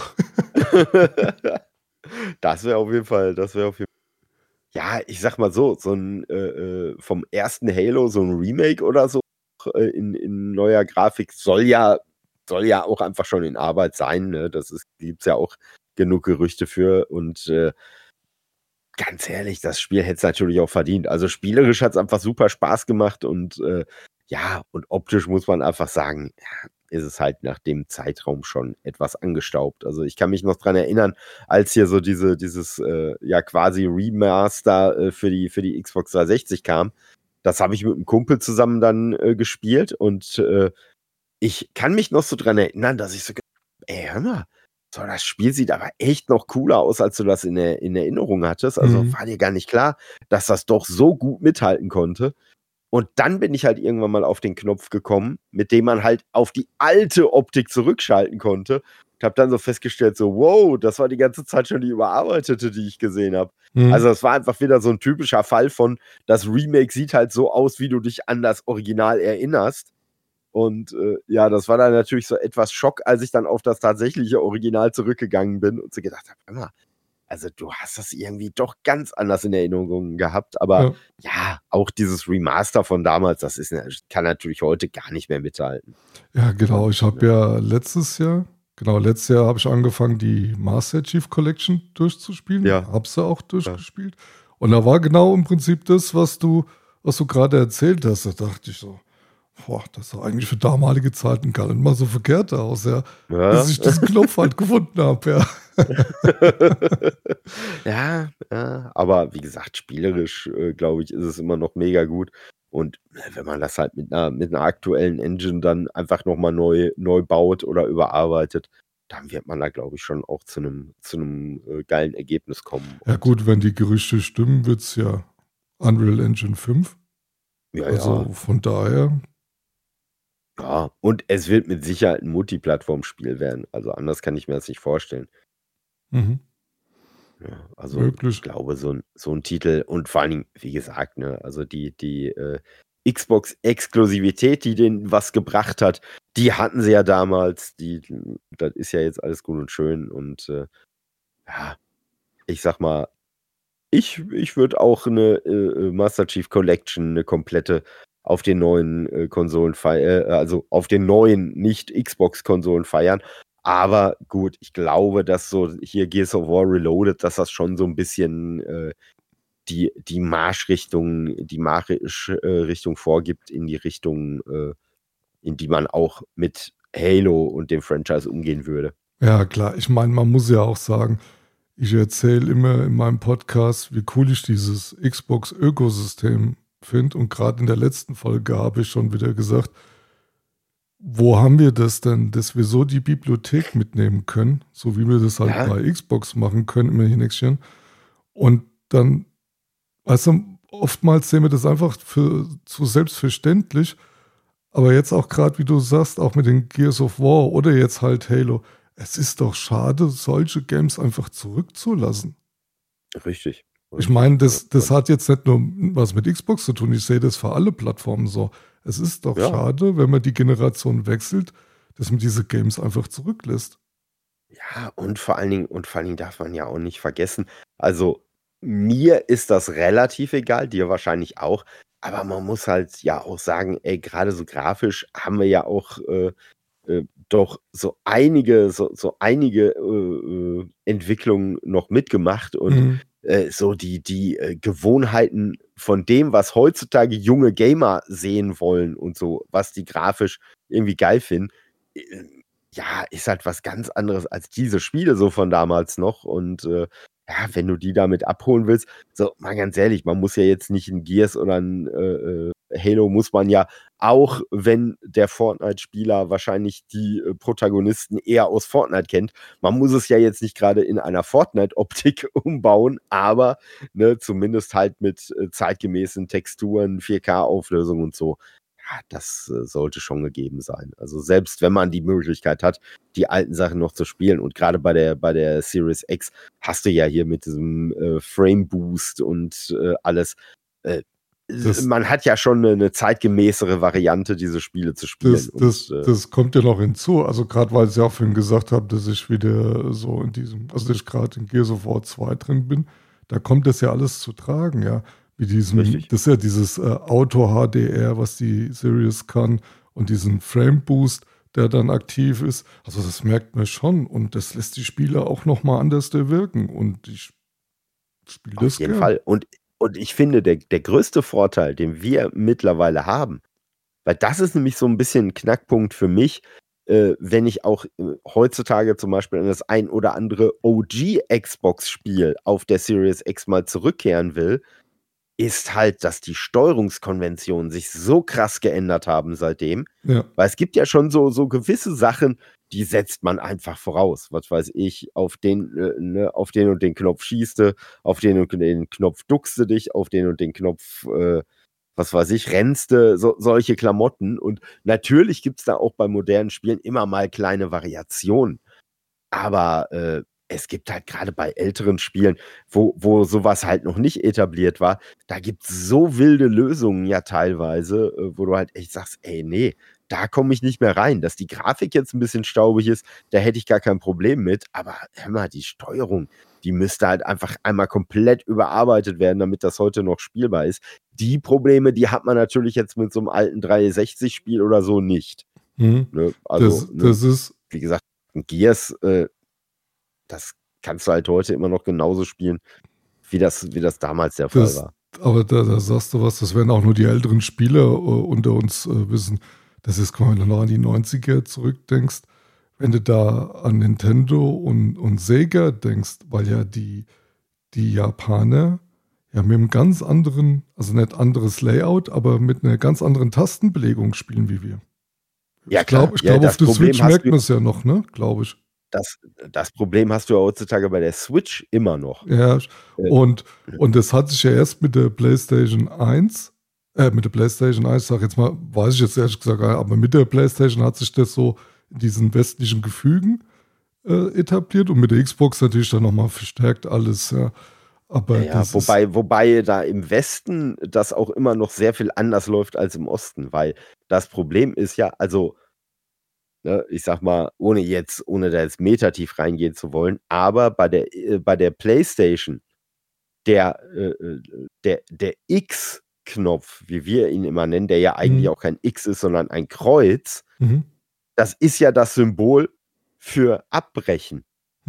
Das wäre auf jeden Fall, ja, ich sag mal so ein vom ersten Halo, so ein Remake oder so, in neuer Grafik soll ja auch einfach schon in Arbeit sein, ne? Das gibt's ja auch genug Gerüchte für und ganz ehrlich, das Spiel hätte es natürlich auch verdient. Also spielerisch hat es einfach super Spaß gemacht und und optisch muss man einfach sagen, ja, ist es halt nach dem Zeitraum schon etwas angestaubt. Also ich kann mich noch dran erinnern, als hier so dieses quasi Remaster für die Xbox 360 kam. Das habe ich mit einem Kumpel zusammen dann gespielt und ich kann mich noch so dran erinnern, dass ich so hör mal, so, das Spiel sieht aber echt noch cooler aus, als du das in Erinnerung hattest. Also war dir gar nicht klar, dass das doch so gut mithalten konnte. Und dann bin ich halt irgendwann mal auf den Knopf gekommen, mit dem man halt auf die alte Optik zurückschalten konnte. Und habe dann so festgestellt, so, wow, das war die ganze Zeit schon die überarbeitete, die ich gesehen habe. Also es war einfach wieder so ein typischer Fall von, das Remake sieht halt so aus, wie du dich an das Original erinnerst. Und das war dann natürlich so etwas Schock, als ich dann auf das tatsächliche Original zurückgegangen bin und so gedacht habe, hör mal, also du hast das irgendwie doch ganz anders in Erinnerung gehabt, aber auch dieses Remaster von damals, kann natürlich heute gar nicht mehr mithalten. Ja, genau, ich habe ja letztes Jahr habe ich angefangen, die Master Chief Collection durchzuspielen. Ja. Habe sie auch durchgespielt. Und da war genau im Prinzip das, was du gerade erzählt hast. Da dachte ich so, boah, das sah eigentlich für damalige Zeiten gar nicht mal so verkehrt aus, bis ich diesen Knopf halt gefunden habe, ja, aber wie gesagt, spielerisch, glaube ich, ist es immer noch mega gut. Und wenn man das halt mit einer aktuellen Engine dann einfach nochmal neu baut oder überarbeitet, dann wird man da, glaube ich, schon auch zu einem geilen Ergebnis kommen. Ja gut, wenn die Gerüchte stimmen, wird es ja Unreal Engine 5. Ja, also von daher. Ja, und es wird mit Sicherheit ein Multiplattform-Spiel werden. Also anders kann ich mir das nicht vorstellen. Mhm. Ja, also Möglich. ich glaube, so ein Titel und vor allen Dingen, wie gesagt, ne, also die Xbox-Exklusivität, die denen was gebracht hat, die hatten sie ja damals. Das ist ja jetzt alles gut und schön und ich sag mal, ich würde auch eine Master Chief Collection, eine komplette auf den neuen Konsolen also auf den neuen Nicht-Xbox-Konsolen feiern. Aber gut, ich glaube, dass so hier Gears of War Reloaded, dass das schon so ein bisschen die Marschrichtung vorgibt in die Richtung, in die man auch mit Halo und dem Franchise umgehen würde. Ja, klar. Ich meine, man muss ja auch sagen, ich erzähle immer in meinem Podcast, wie cool ich dieses Xbox-Ökosystem finde. Und gerade in der letzten Folge habe ich schon wieder gesagt, wo haben wir das denn, dass wir so die Bibliothek mitnehmen können, so wie wir das halt bei Xbox machen können, immerhin Action. Und dann, weißt du, oftmals sehen wir das einfach zu selbstverständlich. Aber jetzt auch gerade, wie du sagst, auch mit den Gears of War oder jetzt halt Halo, es ist doch schade, solche Games einfach zurückzulassen. Richtig. Ich meine, das hat jetzt nicht nur was mit Xbox zu tun, ich sehe das für alle Plattformen so. Es ist doch schade, wenn man die Generation wechselt, dass man diese Games einfach zurücklässt. Ja, und vor allen Dingen darf man ja auch nicht vergessen, also mir ist das relativ egal, dir wahrscheinlich auch, aber man muss halt ja auch sagen, ey, gerade so grafisch haben wir ja auch doch so einige Entwicklungen noch mitgemacht und so die Gewohnheiten von dem, was heutzutage junge Gamer sehen wollen und so, was die grafisch irgendwie geil finden, ist halt was ganz anderes als diese Spiele so von damals noch und wenn du die damit abholen willst, so mal ganz ehrlich, man muss ja jetzt nicht ein Gears oder ein Halo muss man ja, auch wenn der Fortnite-Spieler wahrscheinlich die Protagonisten eher aus Fortnite kennt, man muss es ja jetzt nicht gerade in einer Fortnite-Optik umbauen, aber zumindest halt mit zeitgemäßen Texturen, 4K-Auflösung und so. Ja, das sollte schon gegeben sein. Also selbst wenn man die Möglichkeit hat, die alten Sachen noch zu spielen und gerade bei der Series X hast du ja hier mit diesem Frame Boost und alles. Man hat ja schon eine zeitgemäßere Variante, diese Spiele zu spielen. Das kommt ja noch hinzu. Also gerade weil ich ja auch vorhin gesagt habe, dass ich wieder so dass ich gerade in Gears of War 2 drin bin, da kommt das ja alles zu tragen, ja. Wie das ist ja dieses Auto-HDR, was die Series kann und diesen Frame-Boost, der dann aktiv ist. Also das merkt man schon und das lässt die Spieler auch nochmal anders wirken und ich spiele das Auf jeden gern. Fall. Und ich finde, der größte Vorteil, den wir mittlerweile haben, weil das ist nämlich so ein bisschen ein Knackpunkt für mich, wenn ich auch heutzutage zum Beispiel an das ein oder andere OG-Xbox-Spiel auf der Series X mal zurückkehren will, ist halt, dass die Steuerungskonventionen sich so krass geändert haben seitdem. Ja. Weil es gibt ja schon so gewisse Sachen, die setzt man einfach voraus. Was weiß ich, auf den und den Knopf schießt du, auf den und den Knopf duckst du dich, auf den und den Knopf, was weiß ich, rennst du, solche Klamotten. Und natürlich gibt es da auch bei modernen Spielen immer mal kleine Variationen. Aber es gibt halt gerade bei älteren Spielen, wo sowas halt noch nicht etabliert war, da gibt es so wilde Lösungen ja teilweise, wo du halt echt sagst, ey, nee, da komme ich nicht mehr rein. Dass die Grafik jetzt ein bisschen staubig ist, da hätte ich gar kein Problem mit. Aber hör mal, die Steuerung, die müsste halt einfach einmal komplett überarbeitet werden, damit das heute noch spielbar ist. Die Probleme, die hat man natürlich jetzt mit so einem alten 360-Spiel oder so nicht. Mhm. Ne? Also, Das ist, wie gesagt, Gears, das kannst du halt heute immer noch genauso spielen, wie das damals der Fall war. aber da sagst du was, das werden auch nur die älteren Spieler unter uns wissen. Das ist, wenn du noch an die 90er zurückdenkst, wenn du da an Nintendo und Sega denkst, weil ja die Japaner ja mit einem ganz anderen, also nicht anderes Layout, aber mit einer ganz anderen Tastenbelegung spielen wie wir. Ja, Ich glaube, klar. auf der Switch merkt man es ja noch, ne? Glaube ich. Das Problem hast du ja heutzutage bei der Switch immer noch. Ja, und das hat sich ja erst mit der PlayStation 1, sag jetzt mal, weiß ich jetzt ehrlich gesagt, aber mit der PlayStation hat sich das so in diesen westlichen Gefügen etabliert und mit der Xbox natürlich dann nochmal verstärkt alles, ja. Aber ja, wobei da im Westen das auch immer noch sehr viel anders läuft als im Osten, weil das Problem ist ja, also, ne, ich sag mal, ohne da jetzt metertief reingehen zu wollen, aber bei der PlayStation, der X-Knopf, wie wir ihn immer nennen, der ja eigentlich auch kein X ist, sondern ein Kreuz, das ist ja das Symbol für Abbrechen.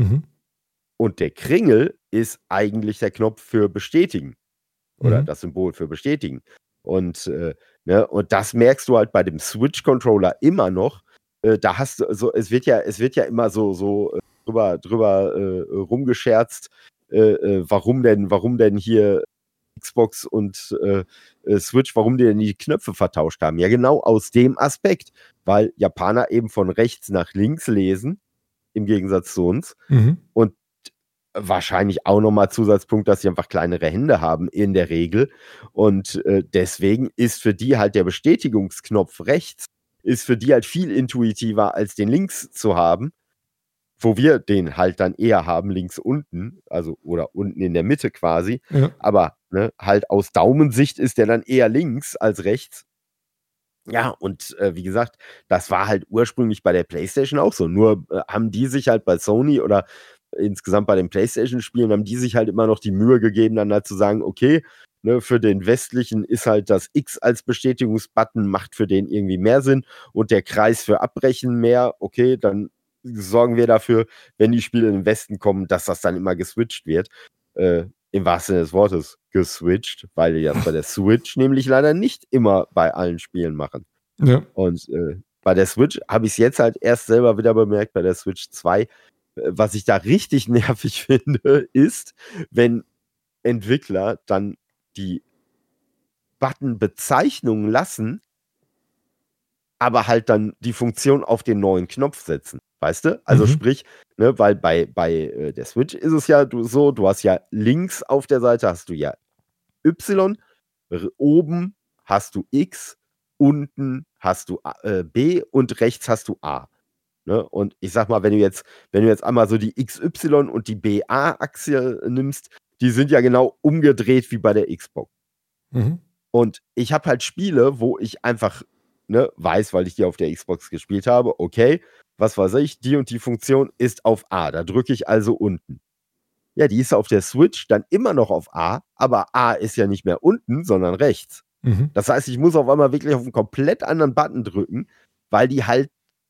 Und der Kringel ist eigentlich der Knopf für Bestätigen. Oder das Symbol für Bestätigen. Und, und das merkst du halt bei dem Switch-Controller immer noch. Da hast du so, es wird ja immer so drüber rumgescherzt, warum denn hier Xbox und Switch, warum die denn die Knöpfe vertauscht haben. Ja, genau aus dem Aspekt, weil Japaner eben von rechts nach links lesen, im Gegensatz zu uns. Und wahrscheinlich auch nochmal Zusatzpunkt, dass sie einfach kleinere Hände haben in der Regel. Und deswegen ist für die halt der Bestätigungsknopf rechts, ist für die halt viel intuitiver, als den links zu haben, wo wir den halt dann eher haben, links unten, also oder unten in der Mitte quasi. Ja. Aber halt aus Daumensicht ist der dann eher links als rechts. Ja, und wie gesagt, das war halt ursprünglich bei der PlayStation auch so. Nur haben die sich halt bei Sony oder insgesamt bei den PlayStation-Spielen haben die sich halt immer noch die Mühe gegeben, dann halt zu sagen, okay, ne, für den westlichen ist halt das X als Bestätigungsbutton, macht für den irgendwie mehr Sinn und der Kreis für Abbrechen mehr, okay, dann sorgen wir dafür, wenn die Spiele in den Westen kommen, dass das dann immer geswitcht wird. Im wahrsten Sinne des Wortes geswitcht, weil die das bei der Switch nämlich leider nicht immer bei allen Spielen machen. Ja. Und bei der Switch habe ich es jetzt halt erst selber wieder bemerkt, bei der Switch 2, was ich da richtig nervig finde, ist, wenn Entwickler dann die Button-Bezeichnungen lassen, aber halt dann die Funktion auf den neuen Knopf setzen. Weißt du? Also sprich, ne, weil bei der Switch ist es ja so, du hast ja links auf der Seite hast du ja Y, oben hast du X, unten hast du B und rechts hast du A. Ne? Und ich sag mal, wenn du jetzt einmal so die XY und die BA-Achse nimmst, die sind ja genau umgedreht wie bei der Xbox. Und ich habe halt Spiele, wo ich einfach weiß, weil ich die auf der Xbox gespielt habe, okay, was weiß ich, die und die Funktion ist auf A, da drücke ich also unten. Ja, die ist auf der Switch dann immer noch auf A, aber A ist ja nicht mehr unten, sondern rechts. Das heißt, ich muss auf einmal wirklich auf einen komplett anderen Button drücken, weil die halt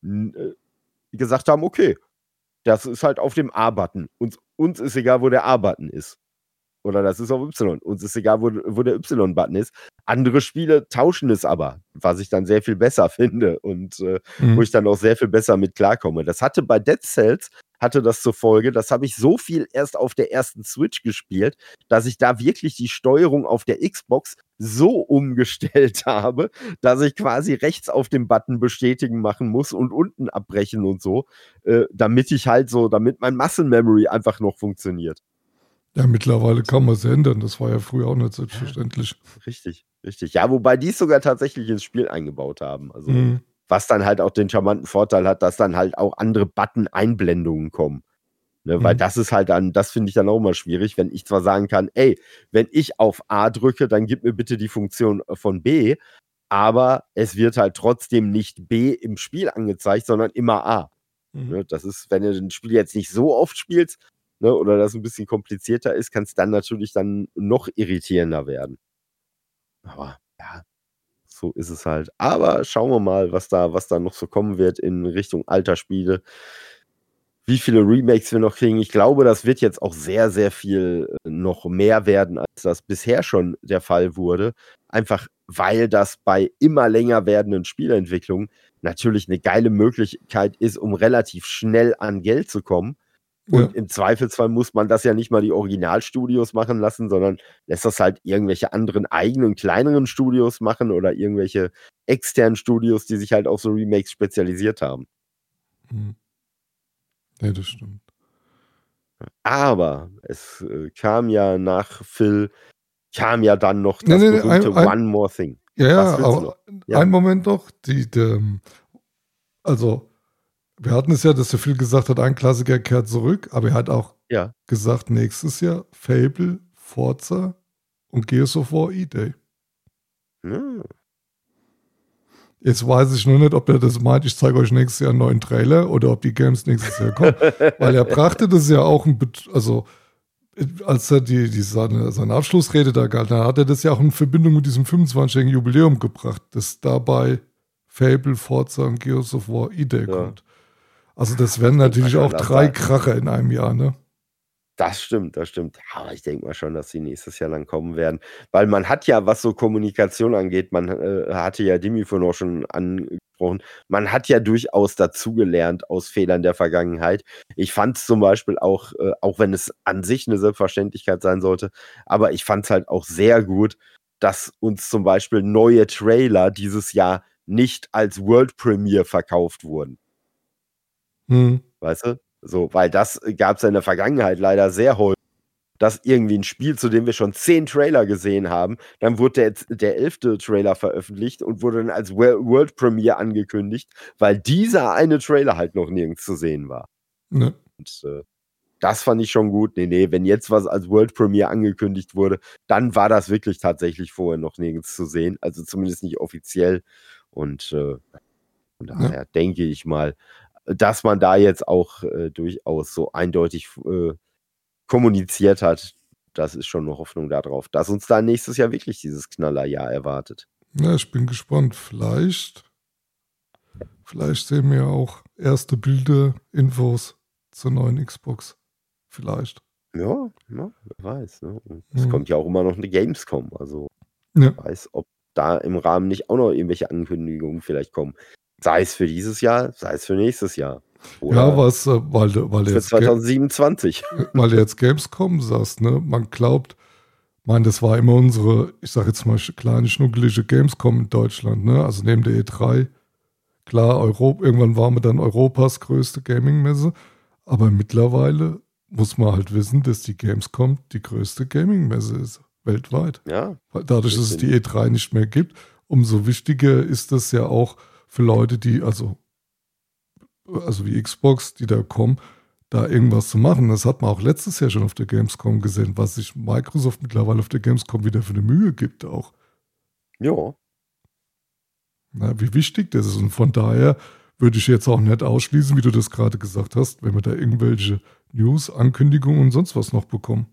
gesagt haben, okay, das ist halt auf dem A-Button. Uns ist egal, wo der A-Button ist. Oder das ist auf Y. Uns ist egal, wo der Y-Button ist. Andere Spiele tauschen es aber, was ich dann sehr viel besser finde und wo ich dann auch sehr viel besser mit klarkomme. Das hatte bei Dead Cells, hatte das zur Folge, das habe ich so viel erst auf der ersten Switch gespielt, dass ich da wirklich die Steuerung auf der Xbox so umgestellt habe, dass ich quasi rechts auf dem Button bestätigen machen muss und unten abbrechen und so, damit mein Muscle Memory einfach noch funktioniert. Ja, mittlerweile kann man es ändern. Das war ja früher auch nicht selbstverständlich. Richtig. Ja, wobei die es sogar tatsächlich ins Spiel eingebaut haben. Also, was dann halt auch den charmanten Vorteil hat, dass dann halt auch andere Button-Einblendungen kommen. Ne, weil das ist halt dann, das finde ich dann auch mal schwierig, wenn ich zwar sagen kann, ey, wenn ich auf A drücke, dann gib mir bitte die Funktion von B, aber es wird halt trotzdem nicht B im Spiel angezeigt, sondern immer A. Ne, das ist, wenn du ein Spiel jetzt nicht so oft spielst, ne, oder das ein bisschen komplizierter ist, kann es dann natürlich dann noch irritierender werden. Aber ja, so ist es halt. Aber schauen wir mal, was da noch so kommen wird in Richtung alter Spiele. Wie viele Remakes wir noch kriegen. Ich glaube, das wird jetzt auch sehr, sehr viel noch mehr werden, als das bisher schon der Fall wurde. Einfach, weil das bei immer länger werdenden Spielentwicklungen natürlich eine geile Möglichkeit ist, um relativ schnell an Geld zu kommen. Und im Zweifelsfall muss man das ja nicht mal die Originalstudios machen lassen, sondern lässt das halt irgendwelche anderen eigenen, kleineren Studios machen oder irgendwelche externen Studios, die sich halt auf so Remakes spezialisiert haben. Ja, das stimmt. Aber es kam ja nach Phil, dann noch das berühmte One More Thing. Ja, aber einen Moment noch. Also, wir hatten es ja, dass der Phil gesagt hat, ein Klassiker kehrt zurück, aber er hat auch gesagt, nächstes Jahr Fable, Forza und Gears of War E-Day. Jetzt weiß ich nur nicht, ob er das meint, ich zeige euch nächstes Jahr einen neuen Trailer oder ob die Games nächstes Jahr kommen. Weil er brachte das ja auch, als er seine Abschlussrede da gehalten hat, er das ja auch in Verbindung mit diesem 25-jährigen Jubiläum gebracht, dass dabei Fable, Forza und Gears of War E-Day kommt. Also das wären natürlich auch 3 Kracher in einem Jahr, ne? Das stimmt. Aber ich denke mal schon, dass sie nächstes Jahr dann kommen werden. Weil man hat ja, was so Kommunikation angeht, man hatte ja Dimi vorhin auch schon angesprochen, man hat ja durchaus dazugelernt aus Fehlern der Vergangenheit. Ich fand es zum Beispiel auch wenn es an sich eine Selbstverständlichkeit sein sollte, aber ich fand es halt auch sehr gut, dass uns zum Beispiel neue Trailer dieses Jahr nicht als World Premiere verkauft wurden. Weißt du? So, weil das gab es ja in der Vergangenheit leider sehr häufig, dass irgendwie ein Spiel, zu dem wir schon 10 Trailer gesehen haben, dann wurde der 11. Trailer veröffentlicht und wurde dann als World Premiere angekündigt, weil dieser eine Trailer halt noch nirgends zu sehen war. Ne. Und das fand ich schon gut. Nee, wenn jetzt was als World Premiere angekündigt wurde, dann war das wirklich tatsächlich vorher noch nirgends zu sehen, also zumindest nicht offiziell. Und von daher denke ich mal, dass man da jetzt auch durchaus so eindeutig kommuniziert hat, das ist schon eine Hoffnung darauf, dass uns da nächstes Jahr wirklich dieses Knallerjahr erwartet. Ja, ich bin gespannt. Vielleicht sehen wir auch erste Bilder, Infos zur neuen Xbox. Vielleicht. Ja, wer weiß. Ne? Es kommt ja auch immer noch eine Gamescom, also wer weiß, ob da im Rahmen nicht auch noch irgendwelche Ankündigungen vielleicht kommen. Sei es für dieses Jahr, sei es für nächstes Jahr. Oder weil für 2027. Weil du jetzt Gamescom sagst, ne? Man glaubt, das war immer unsere, ich sag jetzt mal, kleine, schnuckelige Gamescom in Deutschland, ne? Also neben der E3. Klar, irgendwann waren wir dann Europas größte Gaming-Messe, aber mittlerweile muss man halt wissen, dass die Gamescom die größte Gaming-Messe ist, weltweit. Ja. Dadurch, dass es die E3 nicht mehr gibt, umso wichtiger ist das ja auch für Leute, die, also wie Xbox, die da kommen, da irgendwas zu machen. Das hat man auch letztes Jahr schon auf der Gamescom gesehen, was sich Microsoft mittlerweile auf der Gamescom wieder für eine Mühe gibt auch. Ja. Wie wichtig das ist. Und von daher würde ich jetzt auch nicht ausschließen, wie du das gerade gesagt hast, wenn wir da irgendwelche News, Ankündigungen und sonst was noch bekommen.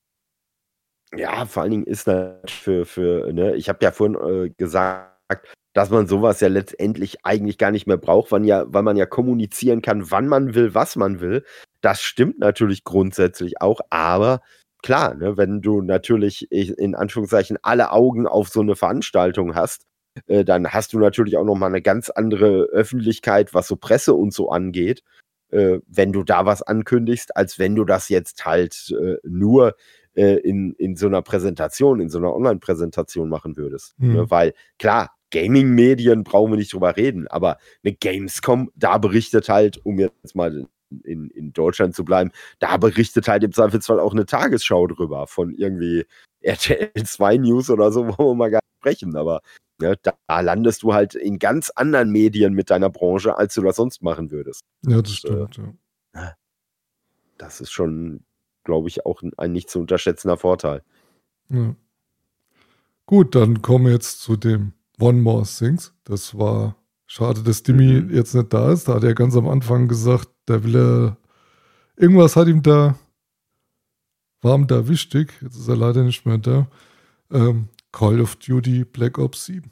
Ja, vor allen Dingen ist natürlich für ne, ich habe ja vorhin gesagt, dass man sowas ja letztendlich eigentlich gar nicht mehr braucht, weil man ja kommunizieren kann, wann man will, was man will. Das stimmt natürlich grundsätzlich auch, aber klar, ne, wenn du natürlich in Anführungszeichen alle Augen auf so eine Veranstaltung hast, dann hast du natürlich auch noch mal eine ganz andere Öffentlichkeit, was so Presse und so angeht, wenn du da was ankündigst, als wenn du das jetzt halt nur in so einer Präsentation, in so einer Online-Präsentation machen würdest. Ne? Weil klar, Gaming-Medien brauchen wir nicht drüber reden, aber eine Gamescom, da berichtet halt, um jetzt mal in Deutschland zu bleiben, da berichtet halt im Zweifelsfall auch eine Tagesschau drüber von irgendwie RTL 2 News oder so, wo wir mal gar nicht sprechen, aber ne, da landest du halt in ganz anderen Medien mit deiner Branche, als du das sonst machen würdest. Ja, das stimmt, ja. Das ist schon, glaube ich, auch ein nicht zu unterschätzender Vorteil. Ja. Gut, dann kommen wir jetzt zu dem One More Things. Das war schade, dass Dimi jetzt nicht da ist. Da hat er ganz am Anfang gesagt, da will er, irgendwas war ihm da wichtig. Jetzt ist er leider nicht mehr da. Call of Duty Black Ops 7.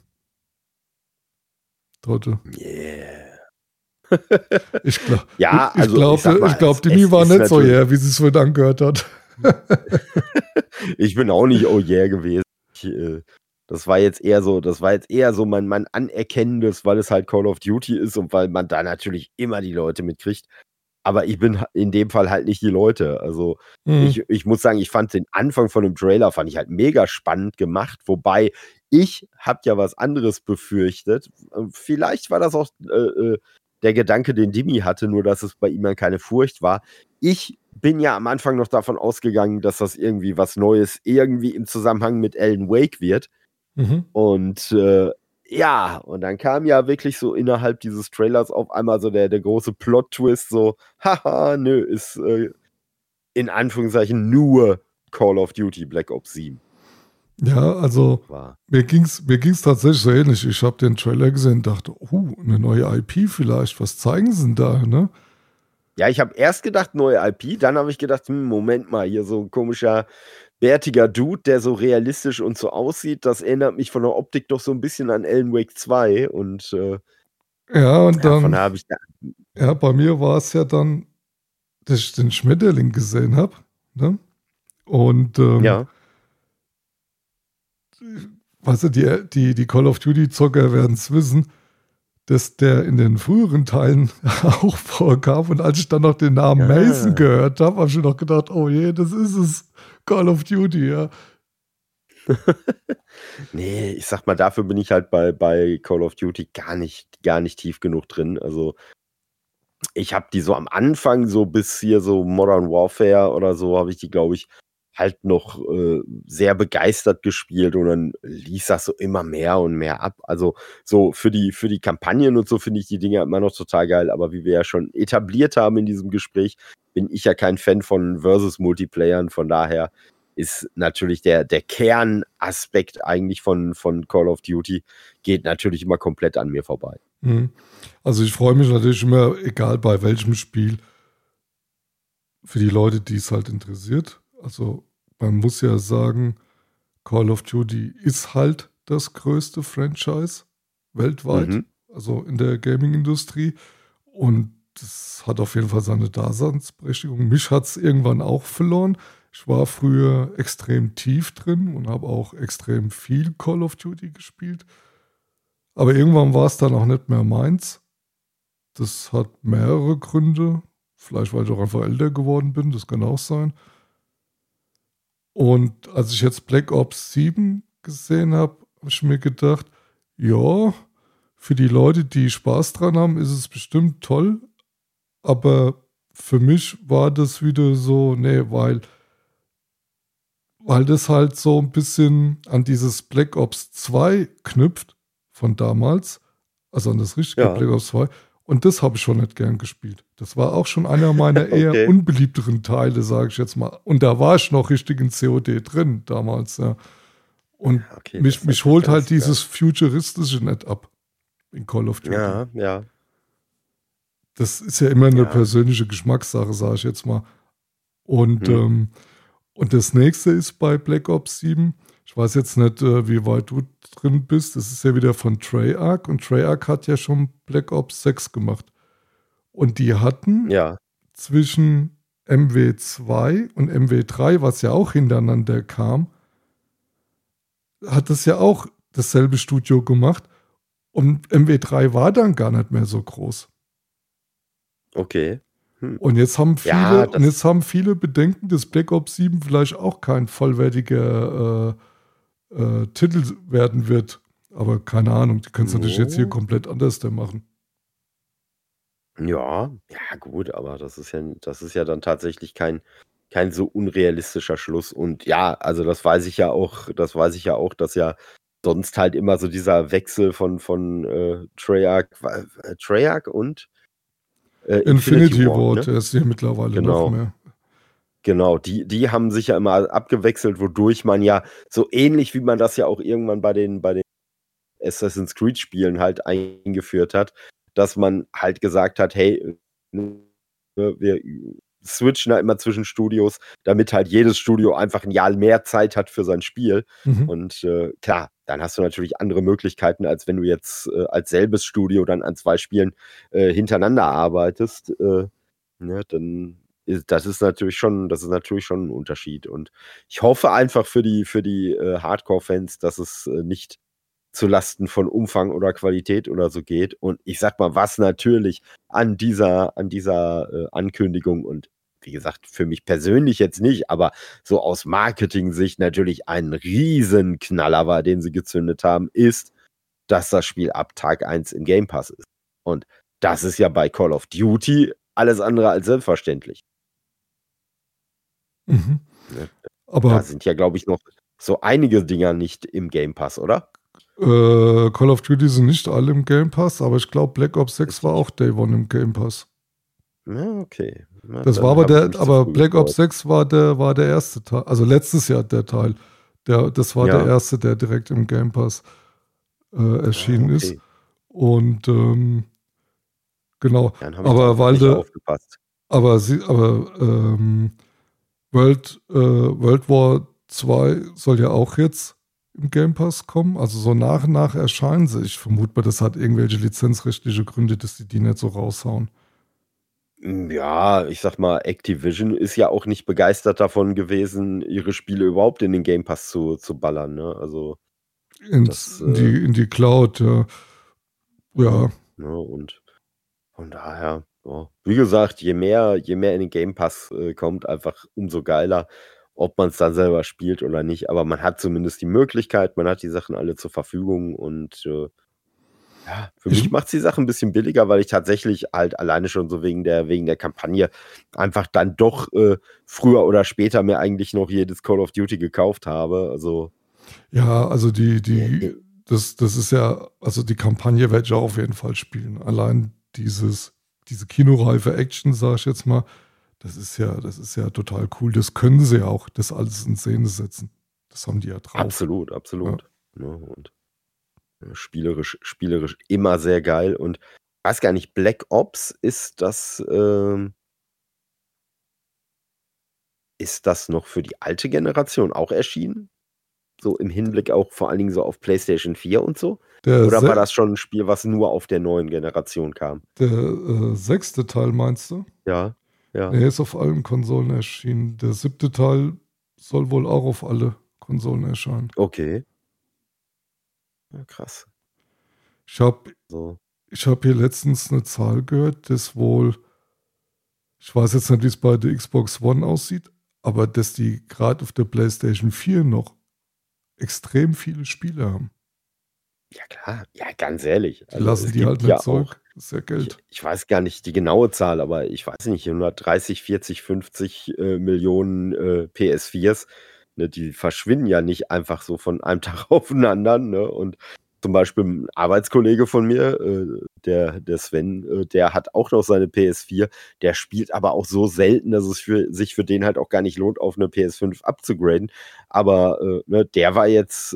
Tote. Yeah. Ich glaube, ja, ich glaube, Dimi war nicht so yeah, wie sie es vorhin angehört hat. Ich bin auch nicht oh yeah gewesen. Das war jetzt eher so mein Anerkennendes, weil es halt Call of Duty ist und weil man da natürlich immer die Leute mitkriegt. Aber ich bin in dem Fall halt nicht die Leute. Also ich muss sagen, ich fand den Anfang von dem Trailer fand ich halt mega spannend gemacht, wobei ich habe ja was anderes befürchtet. Vielleicht war das auch der Gedanke, den Dimi hatte, nur dass es bei ihm dann keine Furcht war. Ich bin ja am Anfang noch davon ausgegangen, dass das irgendwie was Neues irgendwie im Zusammenhang mit Alan Wake wird. Und ja, und dann kam ja wirklich so innerhalb dieses Trailers auf einmal so der große Plot-Twist, so, haha, nö, ist in Anführungszeichen nur Call of Duty Black Ops 7. Ja, also mir ging's tatsächlich so ähnlich. Ich habe den Trailer gesehen und dachte, eine neue IP vielleicht, was zeigen sie denn da, ne? Ja, ich habe erst gedacht, neue IP, dann habe ich gedacht, Moment mal, hier so ein komischer, bärtiger Dude, der so realistisch und so aussieht, das erinnert mich von der Optik doch so ein bisschen an Alan Wake 2 und ja, und dann habe ich ja, bei mir war es ja dann, dass ich den Schmetterling gesehen habe, ne? Und ja. Weißt du, die Call of Duty-Zocker werden es wissen, dass der in den früheren Teilen auch vorkam. Und als ich dann noch den Namen Mason gehört habe, habe ich noch gedacht, oh je, das ist es. Call of Duty, ja. Nee, ich sag mal, dafür bin ich halt bei Call of Duty gar nicht tief genug drin. Also ich habe die so am Anfang, so bis hier so Modern Warfare oder so, habe ich die, glaube ich, halt noch sehr begeistert gespielt und dann ließ das so immer mehr und mehr ab. Also so für die Kampagnen und so finde ich die Dinge immer noch total geil, aber wie wir ja schon etabliert haben in diesem Gespräch, bin ich ja kein Fan von Versus-Multiplayern, von daher ist natürlich der Kernaspekt eigentlich von Call of Duty geht natürlich immer komplett an mir vorbei. Also ich freue mich natürlich immer, egal bei welchem Spiel, für die Leute, die es halt interessiert. Also man muss ja sagen, Call of Duty ist halt das größte Franchise weltweit, also in der Gaming-Industrie. Und das hat auf jeden Fall seine Daseinsberechtigung. Mich hat es irgendwann auch verloren. Ich war früher extrem tief drin und habe auch extrem viel Call of Duty gespielt. Aber irgendwann war es dann auch nicht mehr meins. Das hat mehrere Gründe. Vielleicht, weil ich auch einfach älter geworden bin, das kann auch sein. Und als ich jetzt Black Ops 7 gesehen habe, habe ich mir gedacht, ja, für die Leute, die Spaß dran haben, ist es bestimmt toll. Aber für mich war das wieder so, nee, weil das halt so ein bisschen an dieses Black Ops 2 knüpft von damals. Also an das richtige Black Ops 2. Und das habe ich schon nicht gern gespielt. Das war auch schon einer meiner eher unbeliebteren Teile, sage ich jetzt mal. Und da war ich noch richtig in COD drin damals. Ja. Und mich holt halt dieses Futuristische nicht ab in Call of Duty. Ja. Das ist ja immer eine persönliche Geschmackssache, sage ich jetzt mal. Und das nächste ist bei Black Ops 7, Ich weiß jetzt nicht, wie weit du drin bist. Das ist ja wieder von Treyarch und Treyarch hat ja schon Black Ops 6 gemacht. Und die hatten Ja, zwischen MW2 und MW3, was ja auch hintereinander kam, hat das ja auch dasselbe Studio gemacht. Und MW3 war dann gar nicht mehr so groß. okay. Und jetzt haben Ja, viele Bedenken, dass Black Ops 7 vielleicht auch kein vollwertiger Titel werden wird. Aber keine Ahnung, die können es natürlich jetzt hier komplett anders machen. Ja, gut, aber das ist ja dann tatsächlich kein so unrealistischer Schluss. Und ja, also das weiß ich ja auch, dass ja sonst halt immer so dieser Wechsel von Treyarch und Infinity Ward, ne? der ist hier mittlerweile noch Genau. mehr. Genau, die haben sich ja immer abgewechselt, wodurch man ja so ähnlich wie man das ja auch irgendwann bei den Assassin's Creed Spielen halt eingeführt hat, dass man halt gesagt hat, hey, wir switchen halt immer zwischen Studios, damit halt jedes Studio einfach ein Jahr mehr Zeit hat für sein Spiel. Und klar, dann hast du natürlich andere Möglichkeiten, als wenn du jetzt als selbes Studio dann an 2 Spielen hintereinander arbeitest. Ne, dann das ist natürlich schon ein Unterschied. Und ich hoffe einfach für die Hardcore-Fans, dass es nicht zu Lasten von Umfang oder Qualität oder so geht. Und ich sag mal, was natürlich an dieser Ankündigung und wie gesagt, für mich persönlich jetzt nicht, aber so aus Marketing-Sicht natürlich ein Riesenknaller war, den sie gezündet haben, ist, dass das Spiel ab Tag 1 im Game Pass ist. Und das ist ja bei Call of Duty alles andere als selbstverständlich. Mhm. Ne? Aber Da sind ja, glaube ich, noch so einige Dinger nicht im Game Pass, oder? Call of Duty sind nicht alle im Game Pass, aber ich glaube, Black Ops 6 war auch Day One im Game Pass. Ja, okay. Na, Das dann war hab ich mich zu aber früh Black Ops gefreut. 6 war der erste Teil, also letztes Jahr der Teil. Das war der Ja. erste, der direkt im Game Pass erschienen ist. Okay. Und genau, Dann habe ich aber da weil nicht du, aufgepasst. World War 2 soll ja auch jetzt im Game Pass kommen. Also so nach und nach erscheinen sie. Ich vermute mal, das hat irgendwelche lizenzrechtliche Gründe, dass die nicht so raushauen. Ja, ich sag mal, Activision ist ja auch nicht begeistert davon gewesen, ihre Spiele überhaupt in den Game Pass zu ballern, ne? Also das, In die Cloud, ja. Ja. ne, und von daher, ja. Wie gesagt, je mehr in den Game Pass kommt, einfach umso geiler, ob man es dann selber spielt oder nicht. Aber man hat zumindest die Möglichkeit, man hat die Sachen alle zur Verfügung und ja, für mich macht es die Sache ein bisschen billiger, weil ich tatsächlich halt alleine schon so wegen der Kampagne einfach dann doch früher oder später mir eigentlich noch jedes Call of Duty gekauft habe. Also Ja, also Ja. das ist ja, also die Kampagne werde ich auch auf jeden Fall spielen. Allein diese kinoreife Action, sag ich jetzt mal, das ist ja total cool. Das können sie ja auch, das alles in Szene setzen. Das haben die ja drauf. absolut. Ne, und spielerisch immer sehr geil. Und ich weiß gar nicht, Black Ops, ist das noch für die alte Generation auch erschienen? So im Hinblick auch vor allen Dingen so auf PlayStation 4 und so? Oder war das schon ein Spiel, was nur auf der neuen Generation kam? Der 6. Teil meinst du? Ja, ja. Der ist auf allen Konsolen erschienen. Der 7. Teil soll wohl auch auf alle Konsolen erscheinen. Okay. Ja, krass. Ich habe So. hier letztens eine Zahl gehört, dass wohl, ich weiß jetzt nicht, wie es bei der Xbox One aussieht, aber dass die gerade auf der PlayStation 4 noch extrem viele Spiele haben. Ja, klar. Ja, ganz ehrlich. Die lassen die halt nicht zurück. Das ist ja Geld. Ich weiß gar nicht die genaue Zahl, aber ich weiß nicht, 130, 40, 50 Millionen PS4s, ne, die verschwinden ja nicht einfach so von einem Tag auf den anderen. Ne? Und zum Beispiel ein Arbeitskollege von mir, der Sven, der hat auch noch seine PS4, der spielt aber auch so selten, dass es sich für den halt auch gar nicht lohnt, auf eine PS5 abzugraden. Aber ne, der war jetzt,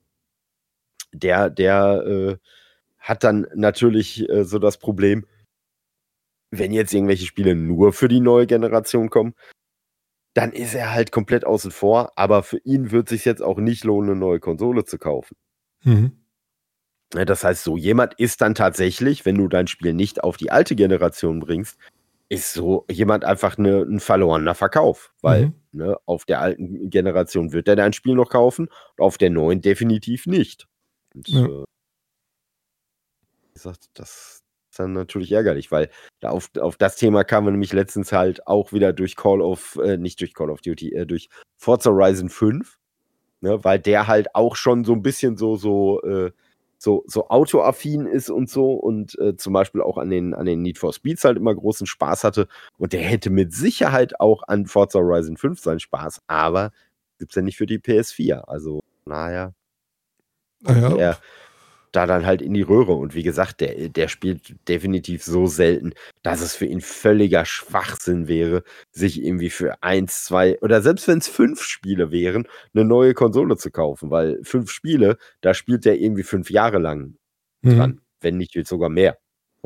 der hat dann natürlich so das Problem, wenn jetzt irgendwelche Spiele nur für die neue Generation kommen, dann ist er halt komplett außen vor, aber für ihn wird es sich jetzt auch nicht lohnen, eine neue Konsole zu kaufen. Mhm. Ja, das heißt, so jemand ist dann tatsächlich, wenn du dein Spiel nicht auf die alte Generation bringst, ist so jemand einfach ein verlorener Verkauf, weil auf der alten Generation wird er dein Spiel noch kaufen und auf der neuen definitiv nicht. Und Ja. wie gesagt, das ist dann natürlich ärgerlich, weil auf das Thema kamen wir nämlich letztens halt auch wieder durch nicht durch Call of Duty, durch Forza Horizon 5, ne, weil der halt auch schon so ein bisschen so autoaffin ist und so und zum Beispiel auch an den Need for Speeds halt immer großen Spaß hatte und der hätte mit Sicherheit auch an Forza Horizon 5 seinen Spaß, aber gibt's ja nicht für die PS4, also naja, er da dann halt in die Röhre und wie gesagt, der spielt definitiv so selten, dass es für ihn völliger Schwachsinn wäre, sich irgendwie für 1, 2 oder selbst wenn es 5 Spiele wären, eine neue Konsole zu kaufen, weil 5 Spiele, da spielt der irgendwie 5 Jahre lang dran, wenn nicht sogar mehr.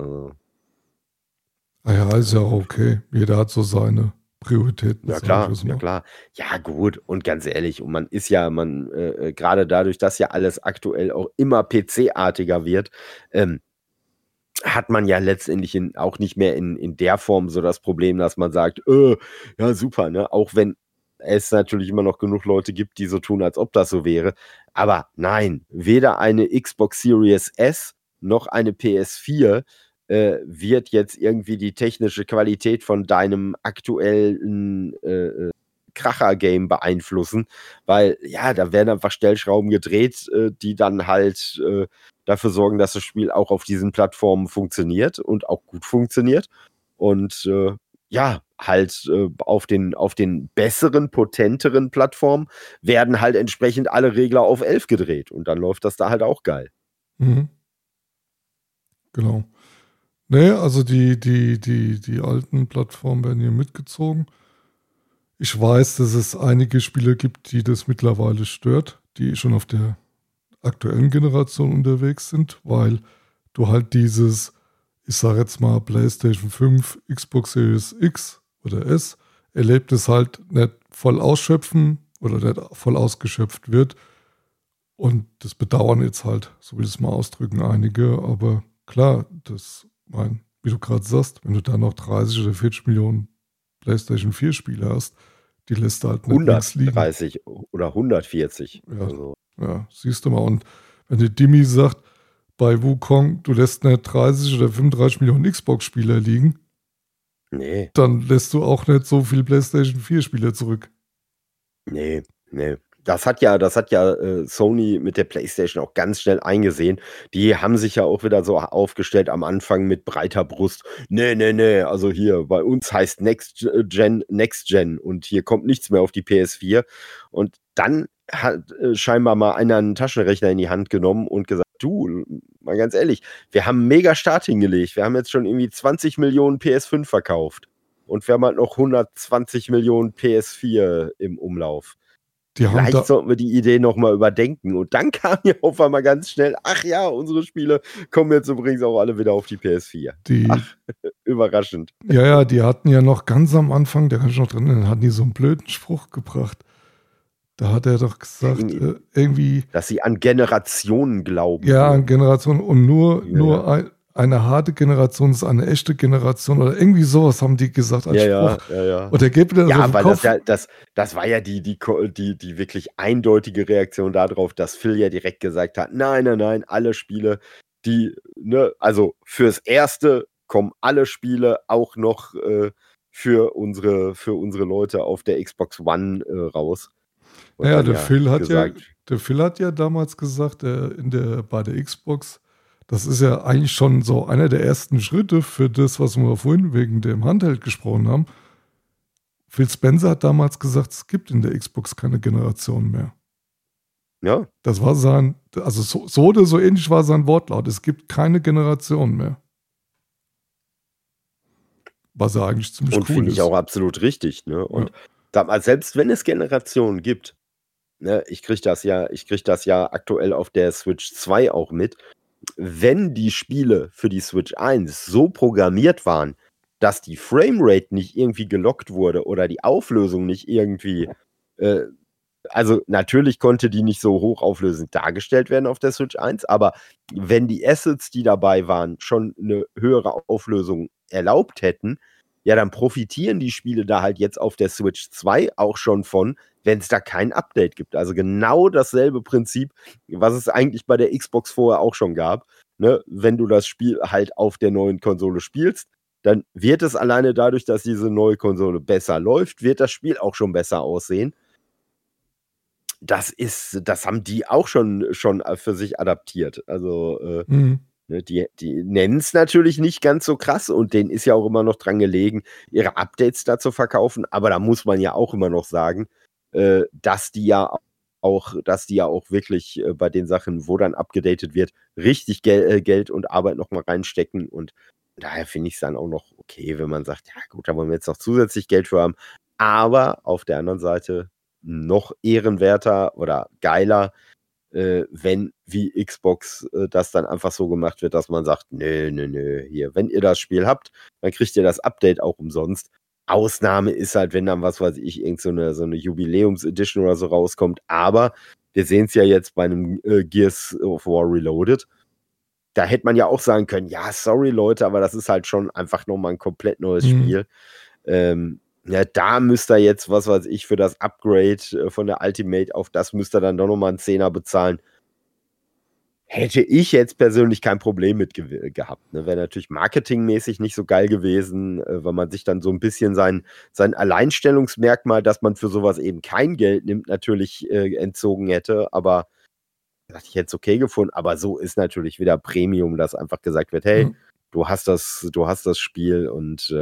Ist ja auch okay. Jeder hat so seine Prioritäten. Ja klar, ja klar. Ja gut, und ganz ehrlich, und man ist ja, gerade dadurch, dass ja alles aktuell auch immer PC-artiger wird, hat man ja letztendlich auch nicht mehr in der Form so das Problem, dass man sagt, ja super, ne? Auch wenn es natürlich immer noch genug Leute gibt, die so tun, als ob das so wäre. Aber nein, weder eine Xbox Series S noch eine PS4 wird jetzt irgendwie die technische Qualität von deinem aktuellen Kracher-Game beeinflussen, weil ja, da werden einfach Stellschrauben gedreht, die dann halt dafür sorgen, dass das Spiel auch auf diesen Plattformen funktioniert und auch gut funktioniert und halt auf den besseren, potenteren Plattformen werden halt entsprechend alle Regler auf 11 gedreht und dann läuft das da halt auch geil. Mhm. Genau. Nee, also die alten Plattformen werden hier mitgezogen. Ich weiß, dass es einige Spiele gibt, die das mittlerweile stört, die schon auf der aktuellen Generation unterwegs sind, weil du halt dieses, ich sage jetzt mal PlayStation 5, Xbox Series X oder S, Erlebnis halt nicht voll ausschöpfen oder nicht voll ausgeschöpft wird. Und das bedauern jetzt halt, so will ich es mal ausdrücken, einige. Aber klar, wie du gerade sagst, wenn du da noch 30 oder 40 Millionen PlayStation 4 Spiele hast, die lässt du halt nicht links liegen. 130 oder 140. Ja, also. Ja, siehst du mal. Und wenn die Dimi sagt, bei Wukong, du lässt nicht 30 oder 35 Millionen Xbox-Spieler liegen, dann lässt du auch nicht so viel PlayStation 4-Spieler zurück. Nee. Das hat ja Sony mit der PlayStation auch ganz schnell eingesehen. Die haben sich ja auch wieder so aufgestellt am Anfang mit breiter Brust. Nee, also hier, bei uns heißt Next Gen und hier kommt nichts mehr auf die PS4. Und dann hat scheinbar mal einer einen Taschenrechner in die Hand genommen und gesagt, du, mal ganz ehrlich, wir haben einen mega Start hingelegt. Wir haben jetzt schon irgendwie 20 Millionen PS5 verkauft. Und wir haben halt noch 120 Millionen PS4 im Umlauf. Vielleicht sollten wir die Idee nochmal überdenken. Und dann kam ja auf einmal ganz schnell, ach ja, unsere Spiele kommen jetzt übrigens auch alle wieder auf die PS4. Überraschend. Ja, die hatten ja noch ganz am Anfang, der kann ich noch drin, dann hatten die so einen blöden Spruch gebracht. Da hat er doch gesagt, irgendwie... Dass sie an Generationen glauben. Ja, an Generationen und nur eine harte Generation ist eine echte Generation oder irgendwie sowas haben die gesagt als Spruch. Ja. Und der geht mir das weil Kopf. Das war ja die wirklich eindeutige Reaktion darauf, dass Phil ja direkt gesagt hat, nein, alle Spiele, also fürs Erste kommen alle Spiele auch noch für unsere Leute auf der Xbox One raus. Ja, der Phil hat ja damals gesagt, bei der Xbox, das ist ja eigentlich schon so einer der ersten Schritte für das, was wir vorhin wegen dem Handheld gesprochen haben. Phil Spencer hat damals gesagt, es gibt in der Xbox keine Generation mehr. Ja. Das war so oder so ähnlich war sein Wortlaut. Es gibt keine Generation mehr. Was ja eigentlich ziemlich cool ist. Und finde ich auch absolut richtig. Ne? Und sag mal, selbst wenn es Generationen gibt, ne, ich krieg das ja aktuell auf der Switch 2 auch mit, wenn die Spiele für die Switch 1 so programmiert waren, dass die Framerate nicht irgendwie gelockt wurde oder die Auflösung nicht irgendwie, also natürlich konnte die nicht so hochauflösend dargestellt werden auf der Switch 1, aber wenn die Assets, die dabei waren, schon eine höhere Auflösung erlaubt hätten, ja, dann profitieren die Spiele da halt jetzt auf der Switch 2 auch schon von, wenn es da kein Update gibt. Also genau dasselbe Prinzip, was es eigentlich bei der Xbox vorher auch schon gab. Ne? Wenn du das Spiel halt auf der neuen Konsole spielst, dann wird es alleine dadurch, dass diese neue Konsole besser läuft, wird das Spiel auch schon besser aussehen. Das haben die auch schon für sich adaptiert. Also, ne, die nennen es natürlich nicht ganz so krass und denen ist ja auch immer noch dran gelegen, ihre Updates da zu verkaufen. Aber da muss man ja auch immer noch sagen, dass die ja auch wirklich bei den Sachen, wo dann abgedatet wird, richtig Geld und Arbeit nochmal reinstecken. Und daher finde ich es dann auch noch okay, wenn man sagt, ja gut, da wollen wir jetzt noch zusätzlich Geld für haben. Aber auf der anderen Seite noch ehrenwerter oder geiler, wenn wie Xbox das dann einfach so gemacht wird, dass man sagt, nö, hier, wenn ihr das Spiel habt, dann kriegt ihr das Update auch umsonst. Ausnahme ist halt, wenn dann, was weiß ich, irgend so eine Jubiläums-Edition oder so rauskommt, aber wir sehen es ja jetzt bei einem Gears of War Reloaded, da hätte man ja auch sagen können, ja, sorry Leute, aber das ist halt schon einfach nochmal ein komplett neues Spiel. Ja, da müsst ihr jetzt, was weiß ich, für das Upgrade von der Ultimate auf das müsst ihr dann doch nochmal einen Zehner bezahlen. Hätte ich jetzt persönlich kein Problem mit gehabt. Ne? Wäre natürlich marketingmäßig nicht so geil gewesen, weil man sich dann so ein bisschen sein Alleinstellungsmerkmal, dass man für sowas eben kein Geld nimmt, natürlich entzogen hätte. Aber das ich jetzt okay gefunden. Aber so ist natürlich wieder Premium, dass einfach gesagt wird, hey, du hast das Spiel und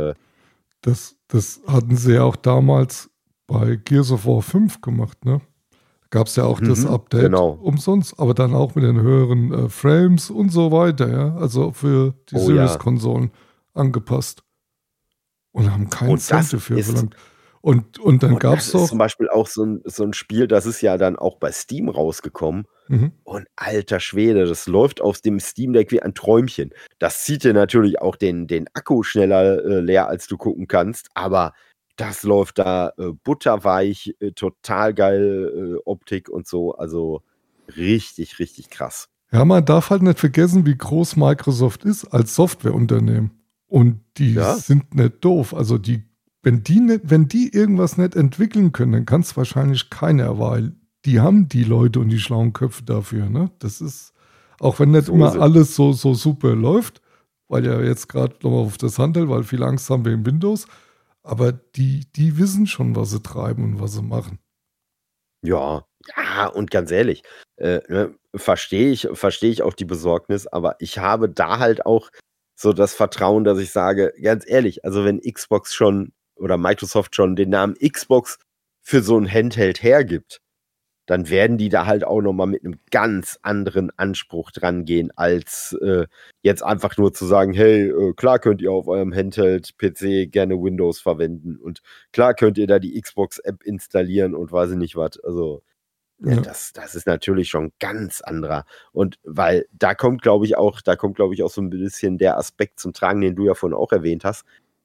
Das hatten sie ja auch damals bei Gears of War 5 gemacht, ne? Gab es ja auch das Update umsonst, aber dann auch mit den höheren Frames und so weiter, ja. Also für die Series-Konsolen angepasst. Und haben keinen Cent dafür verlangt. Und dann gab es doch. Das ist zum Beispiel auch so ein Spiel, das ist ja dann auch bei Steam rausgekommen. Und alter Schwede, das läuft auf dem Steam Deck wie ein Träumchen. Das zieht dir natürlich auch den Akku schneller leer, als du gucken kannst, aber das läuft da butterweich, total geil Optik und so, also richtig, richtig krass. Ja, man darf halt nicht vergessen, wie groß Microsoft ist als Softwareunternehmen. Und die sind nicht doof. Also wenn die irgendwas nicht entwickeln können, dann kann es wahrscheinlich keiner, weil die haben die Leute und die schlauen Köpfe dafür. Ne? Das ist, auch wenn nicht so immer alles so super läuft, weil ja jetzt gerade nochmal auf das Handel, weil viel Angst haben wir im Windows, aber die wissen schon, was sie treiben und was sie machen. Ja, und ganz ehrlich, verstehe ich auch die Besorgnis, aber ich habe da halt auch so das Vertrauen, dass ich sage, ganz ehrlich, also wenn Xbox schon oder Microsoft schon den Namen Xbox für so ein Handheld hergibt, dann werden die da halt auch nochmal mit einem ganz anderen Anspruch dran gehen, als jetzt einfach nur zu sagen, hey, klar könnt ihr auf eurem Handheld-PC gerne Windows verwenden und klar könnt ihr da die Xbox-App installieren und weiß ich nicht was. Also das ist natürlich schon ganz anderer. Und weil da kommt, glaube ich, auch so ein bisschen der Aspekt zum Tragen, den du ja vorhin auch erwähnt hast.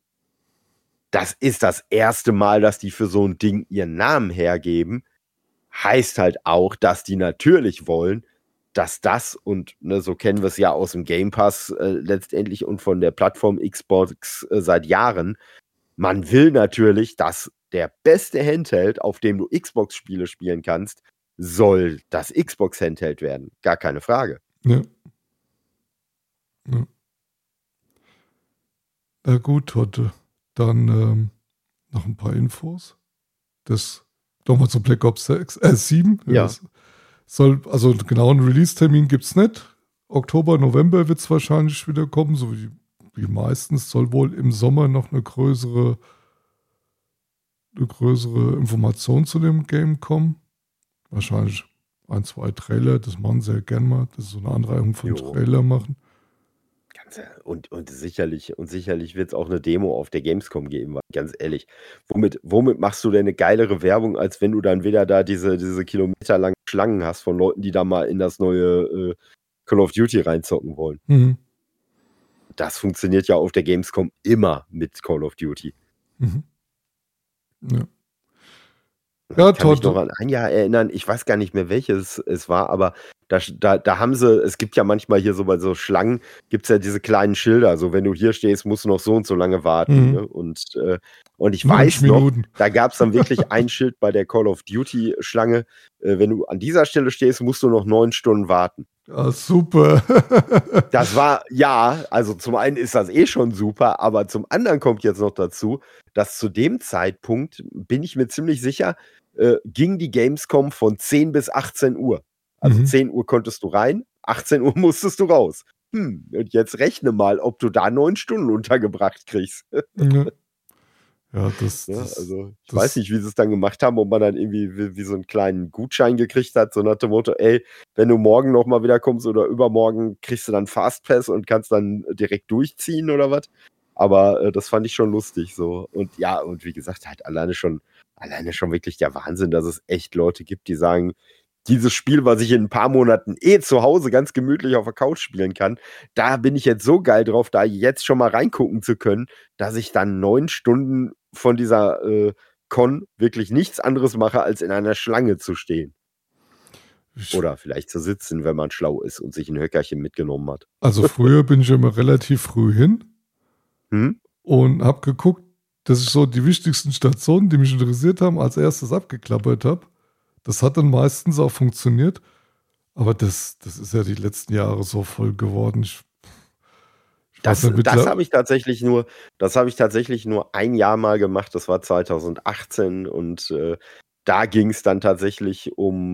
Das ist das erste Mal, dass die für so ein Ding ihren Namen hergeben. Heißt halt auch, dass die natürlich wollen, dass das, und ne, so kennen wir es ja aus dem Game Pass letztendlich und von der Plattform Xbox seit Jahren, man will natürlich, dass der beste Handheld, auf dem du Xbox-Spiele spielen kannst, soll das Xbox-Handheld werden. Gar keine Frage. Ja. Gut, Totte. Dann noch ein paar Infos. Nochmal zu Black Ops 7. Ja. Also einen genauen Release-Termin gibt es nicht. Oktober, November wird es wahrscheinlich wieder kommen, so wie meistens. Soll wohl im Sommer noch eine größere Information zu dem Game kommen. Wahrscheinlich 1, 2 Trailer, das machen sie ja gern mal. Das ist so eine Anreihung von Trailer machen. Und sicherlich wird es auch eine Demo auf der Gamescom geben, ganz ehrlich. Womit machst du denn eine geilere Werbung, als wenn du dann wieder da diese kilometerlangen Schlangen hast von Leuten, die da mal in das neue Call of Duty reinzocken wollen? das funktioniert ja auf der Gamescom immer mit Call of Duty. Ja, Ich kann mich noch an ein Jahr erinnern, ich weiß gar nicht mehr, welches es war, aber da haben sie, es gibt ja manchmal hier so bei so Schlangen, gibt es ja diese kleinen Schilder, so wenn du hier stehst, musst du noch so und so lange warten. Ne? Und ich weiß noch, da gab es dann wirklich ein Schild bei der Call of Duty Schlange, wenn du an dieser Stelle stehst, musst du noch 9 Stunden warten. Ah, super. Das war, ja, also zum einen ist das schon super, aber zum anderen kommt jetzt noch dazu, dass zu dem Zeitpunkt, bin ich mir ziemlich sicher, ging die Gamescom von 10 bis 18 Uhr. Also 10 Uhr konntest du rein, 18 Uhr musstest du raus. Und jetzt rechne mal, ob du da 9 Stunden untergebracht kriegst. Ja, also ich weiß nicht, wie sie es dann gemacht haben, ob man dann irgendwie wie so einen kleinen Gutschein gekriegt hat, so nach dem Motto, ey, wenn du morgen nochmal wieder kommst oder übermorgen, kriegst du dann Fastpass und kannst dann direkt durchziehen oder was. Aber das fand ich schon lustig so. Und ja, und wie gesagt, halt alleine schon wirklich der Wahnsinn, dass es echt Leute gibt, die sagen, dieses Spiel, was ich in ein paar Monaten zu Hause ganz gemütlich auf der Couch spielen kann, da bin ich jetzt so geil drauf, da jetzt schon mal reingucken zu können, dass ich dann 9 Stunden von dieser Con wirklich nichts anderes mache, als in einer Schlange zu stehen. Oder vielleicht zu sitzen, wenn man schlau ist und sich ein Höckerchen mitgenommen hat. Also früher bin ich immer relativ früh hin und habe geguckt, dass ich so die wichtigsten Stationen, die mich interessiert haben, als erstes abgeklappert habe. Das hat dann meistens auch funktioniert. Aber das ist ja die letzten Jahre so voll geworden. Das habe ich tatsächlich nur ein Jahr mal gemacht. Das war 2018 und da ging es dann tatsächlich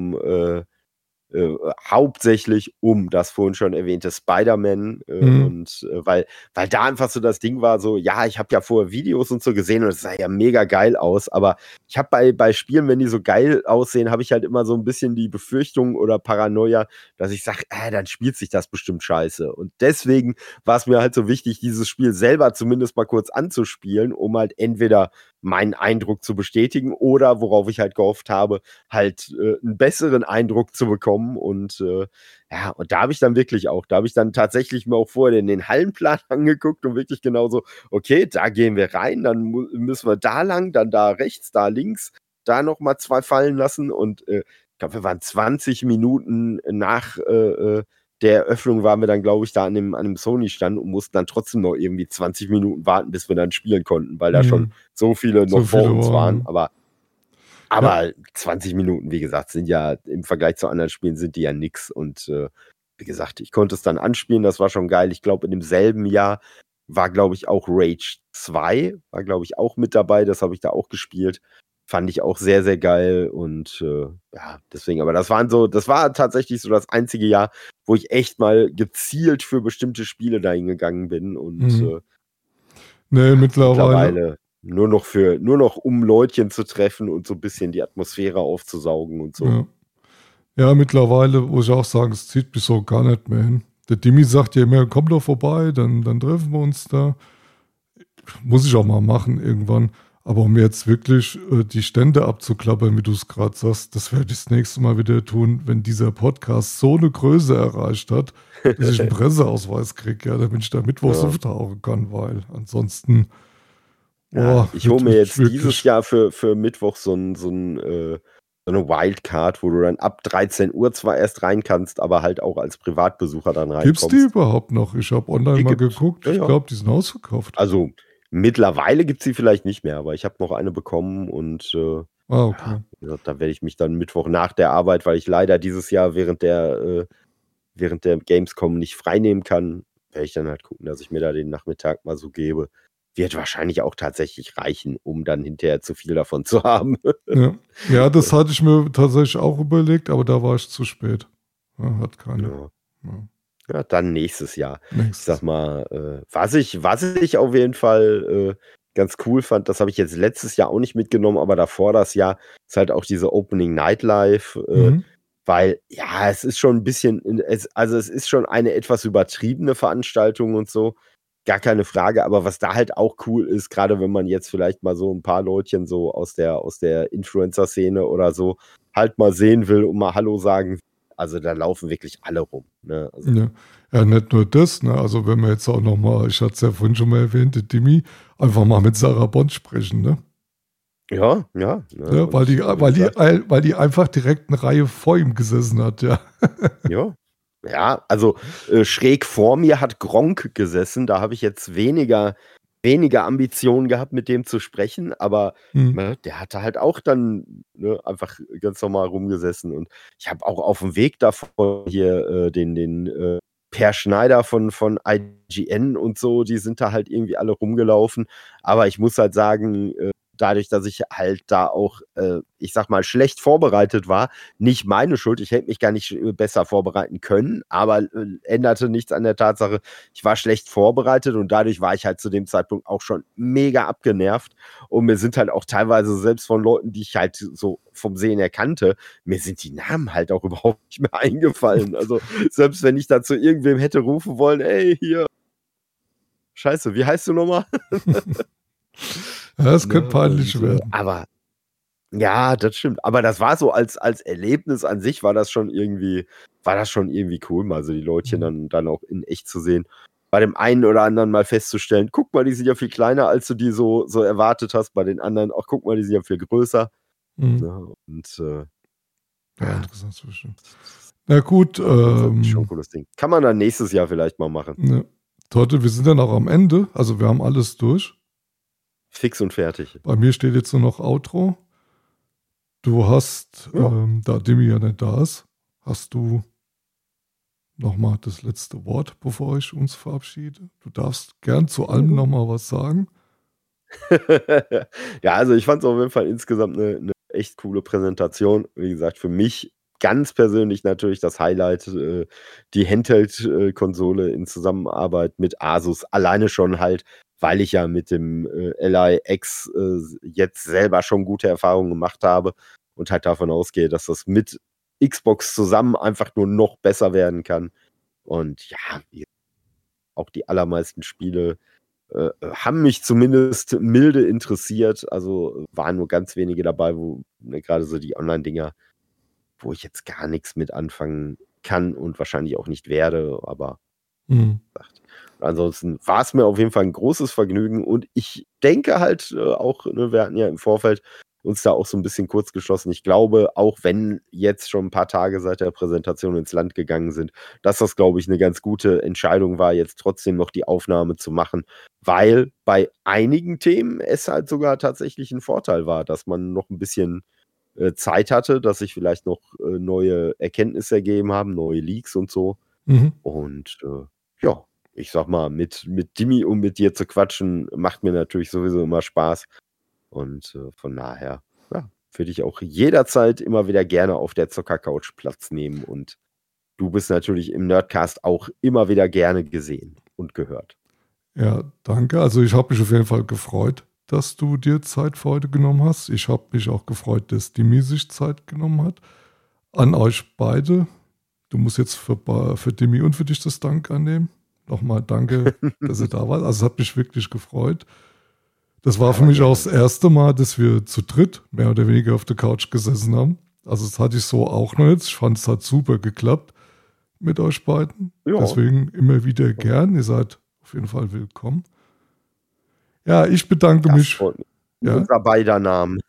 hauptsächlich um das vorhin schon erwähnte Spider-Man und weil da einfach so das Ding war, so, ja, ich habe ja vorher Videos und so gesehen und es sah ja mega geil aus, aber ich habe bei Spielen, wenn die so geil aussehen, habe ich halt immer so ein bisschen die Befürchtung oder Paranoia, dass ich sage, dann spielt sich das bestimmt scheiße. Und deswegen war es mir halt so wichtig, dieses Spiel selber zumindest mal kurz anzuspielen, um halt entweder meinen Eindruck zu bestätigen oder, worauf ich halt gehofft habe, halt einen besseren Eindruck zu bekommen. Und und da habe ich dann tatsächlich mir auch vorher den Hallenplan angeguckt und wirklich genauso, okay, da gehen wir rein, dann müssen wir da lang, dann da rechts, da links, da nochmal 2 fallen lassen und ich glaube, wir waren 20 Minuten nach der Eröffnung waren wir dann, glaube ich, da an dem Sony-Stand und mussten dann trotzdem noch irgendwie 20 Minuten warten, bis wir dann spielen konnten, weil da schon so viele noch vor uns waren. Aber 20 Minuten, wie gesagt, sind ja im Vergleich zu anderen Spielen sind die ja nix. Und wie gesagt, ich konnte es dann anspielen, das war schon geil. Ich glaube, in demselben Jahr war, glaube ich, auch Rage 2, war, glaube ich, auch mit dabei. Das habe ich da auch gespielt. Fand ich auch sehr, sehr geil. Und deswegen, aber das war tatsächlich so das einzige Jahr, wo ich echt mal gezielt für bestimmte Spiele dahin gegangen bin. Und mittlerweile nur noch um Leutchen zu treffen und so ein bisschen die Atmosphäre aufzusaugen und so. Ja, mittlerweile muss ich auch sagen, es zieht mich so gar nicht mehr hin. Der Dimi sagt ja immer, komm doch vorbei, dann treffen wir uns da. Muss ich auch mal machen irgendwann. Aber um jetzt wirklich die Stände abzuklappern, wie du es gerade sagst, das werde ich das nächste Mal wieder tun, wenn dieser Podcast so eine Größe erreicht hat, dass ich einen Presseausweis kriege, damit ich da mittwochs auftauchen kann, weil ansonsten ich hole mir jetzt dieses Jahr für Mittwoch so eine Wildcard, wo du dann ab 13 Uhr zwar erst rein kannst, aber halt auch als Privatbesucher dann reinkommst. Gibt's die überhaupt noch? Ich habe online mal geguckt. Ich glaube, die sind ausverkauft. Also mittlerweile gibt es sie vielleicht nicht mehr, aber ich habe noch eine bekommen und okay. Da werde ich mich dann Mittwoch nach der Arbeit, weil ich leider dieses Jahr während der Gamescom nicht frei kann, werde ich dann halt gucken, dass ich mir da den Nachmittag mal so gebe. Wird wahrscheinlich auch tatsächlich reichen, um dann hinterher zu viel davon zu haben. Ja, das hatte ich mir tatsächlich auch überlegt, aber da war ich zu spät. Hat keine. Ja, dann nächstes Jahr. Ich sag mal, was ich auf jeden Fall ganz cool fand, das habe ich jetzt letztes Jahr auch nicht mitgenommen, aber davor das Jahr ist halt auch diese Opening Nightlife, weil, ja, es ist schon ein bisschen, es ist schon eine etwas übertriebene Veranstaltung und so, gar keine Frage, aber was da halt auch cool ist, gerade wenn man jetzt vielleicht mal so ein paar Leutchen so aus der Influencer-Szene oder so halt mal sehen will und mal Hallo sagen, Also da laufen wirklich alle rum. Ne? Also, ja, nicht nur das, ne? Also wenn wir jetzt auch nochmal, ich hatte es ja vorhin schon mal erwähnt, die Dimi, einfach mal mit Sarah Bond sprechen, ne? ja. Ja, weil die einfach direkt eine Reihe vor ihm gesessen hat, ja. Ja, also schräg vor mir hat Gronkh gesessen. Da habe ich jetzt weniger Ambitionen gehabt, mit dem zu sprechen, aber ne, der hatte halt auch dann einfach ganz normal rumgesessen. Und ich habe auch auf dem Weg davon hier den Per Schneider von IGN und so, die sind da halt irgendwie alle rumgelaufen. Aber ich muss halt sagen, dadurch, dass ich halt da auch, ich sag mal, schlecht vorbereitet war, nicht meine Schuld. Ich hätte mich gar nicht besser vorbereiten können, aber änderte nichts an der Tatsache, ich war schlecht vorbereitet und dadurch war ich halt zu dem Zeitpunkt auch schon mega abgenervt. Und mir sind halt auch teilweise selbst von Leuten, die ich halt so vom Sehen her kannte, mir sind die Namen halt auch überhaupt nicht mehr eingefallen. Also selbst wenn ich da zu irgendwem hätte rufen wollen, ey, hier, Scheiße, wie heißt du nochmal? Ja, das könnte peinlich werden. Aber ja, das stimmt. Aber das war so als Erlebnis an sich war das schon irgendwie cool, mal so die Leutchen dann auch in echt zu sehen. Bei dem einen oder anderen mal festzustellen, guck mal, die sind ja viel kleiner, als du die so erwartet hast. Bei den anderen, auch guck mal, die sind ja viel größer. Ja, und ja, interessant zu verstehen. Na gut. Das ist schon ein cooles Ding. Kann man dann nächstes Jahr vielleicht mal machen. Ne. Torte, wir sind dann auch am Ende. Also wir haben alles durch. Fix und fertig. Bei mir steht jetzt nur noch Outro. Du hast, da Dimi ja nicht da ist, hast du nochmal das letzte Wort, bevor ich uns verabschiede. Du darfst gern zu allem nochmal was sagen. Ja, also ich fand es auf jeden Fall insgesamt eine echt coole Präsentation. Wie gesagt, für mich ganz persönlich natürlich das Highlight, die Handheld-Konsole in Zusammenarbeit mit Asus. Alleine schon halt, weil ich ja mit dem LIX jetzt selber schon gute Erfahrungen gemacht habe und halt davon ausgehe, dass das mit Xbox zusammen einfach nur noch besser werden kann. Und ja, auch die allermeisten Spiele haben mich zumindest milde interessiert. Also waren nur ganz wenige dabei, wo gerade so die Online-Dinger, wo ich jetzt gar nichts mit anfangen kann und wahrscheinlich auch nicht werde, aber ansonsten war es mir auf jeden Fall ein großes Vergnügen und ich denke halt auch, wir hatten ja im Vorfeld uns da auch so ein bisschen kurz geschlossen. Ich glaube, auch wenn jetzt schon ein paar Tage seit der Präsentation ins Land gegangen sind, dass das, glaube ich, eine ganz gute Entscheidung war, jetzt trotzdem noch die Aufnahme zu machen, weil bei einigen Themen es halt sogar tatsächlich ein Vorteil war, dass man noch ein bisschen Zeit hatte, dass sich vielleicht noch neue Erkenntnisse ergeben haben, neue Leaks und so. Und ja, ich sag mal, mit Dimi und mit dir zu quatschen, macht mir natürlich sowieso immer Spaß. Und von daher, ja, würde ich auch jederzeit immer wieder gerne auf der Zocker-Couch Platz nehmen. Und du bist natürlich im Nerdcast auch immer wieder gerne gesehen und gehört. Ja, danke. Also ich habe mich auf jeden Fall gefreut, dass du dir Zeit für heute genommen hast. Ich habe mich auch gefreut, dass Dimi sich Zeit genommen hat. An euch beide. Du musst jetzt für Dimi und für dich das Dank annehmen. Nochmal danke, dass ihr da wart. Also es hat mich wirklich gefreut. Das war für mich auch das erste Mal, dass wir zu dritt mehr oder weniger auf der Couch gesessen haben. Also das hatte ich so auch noch jetzt. Ich fand, es hat super geklappt mit euch beiden. Ja. Deswegen immer wieder gern. Ihr seid auf jeden Fall willkommen. Ja, ich bedanke mich. Unser beider Namen.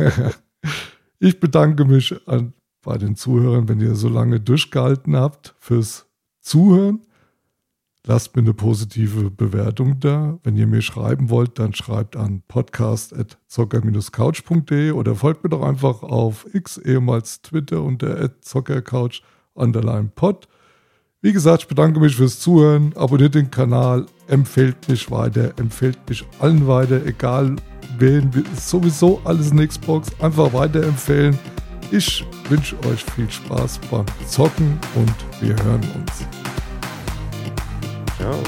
Ich bedanke mich bei den Zuhörern, wenn ihr so lange durchgehalten habt, fürs Zuhören. Lasst mir eine positive Bewertung da. Wenn ihr mir schreiben wollt, dann schreibt an podcast@zocker-couch.de oder folgt mir doch einfach auf X, ehemals Twitter, unter @zockercouch_pod. Wie gesagt, ich bedanke mich fürs Zuhören. Abonniert den Kanal, empfehlt mich weiter, empfehlt mich allen weiter, egal wen, ist sowieso alles in Xbox. Einfach weiterempfehlen. Ich wünsche euch viel Spaß beim Zocken und wir hören uns. Ciao.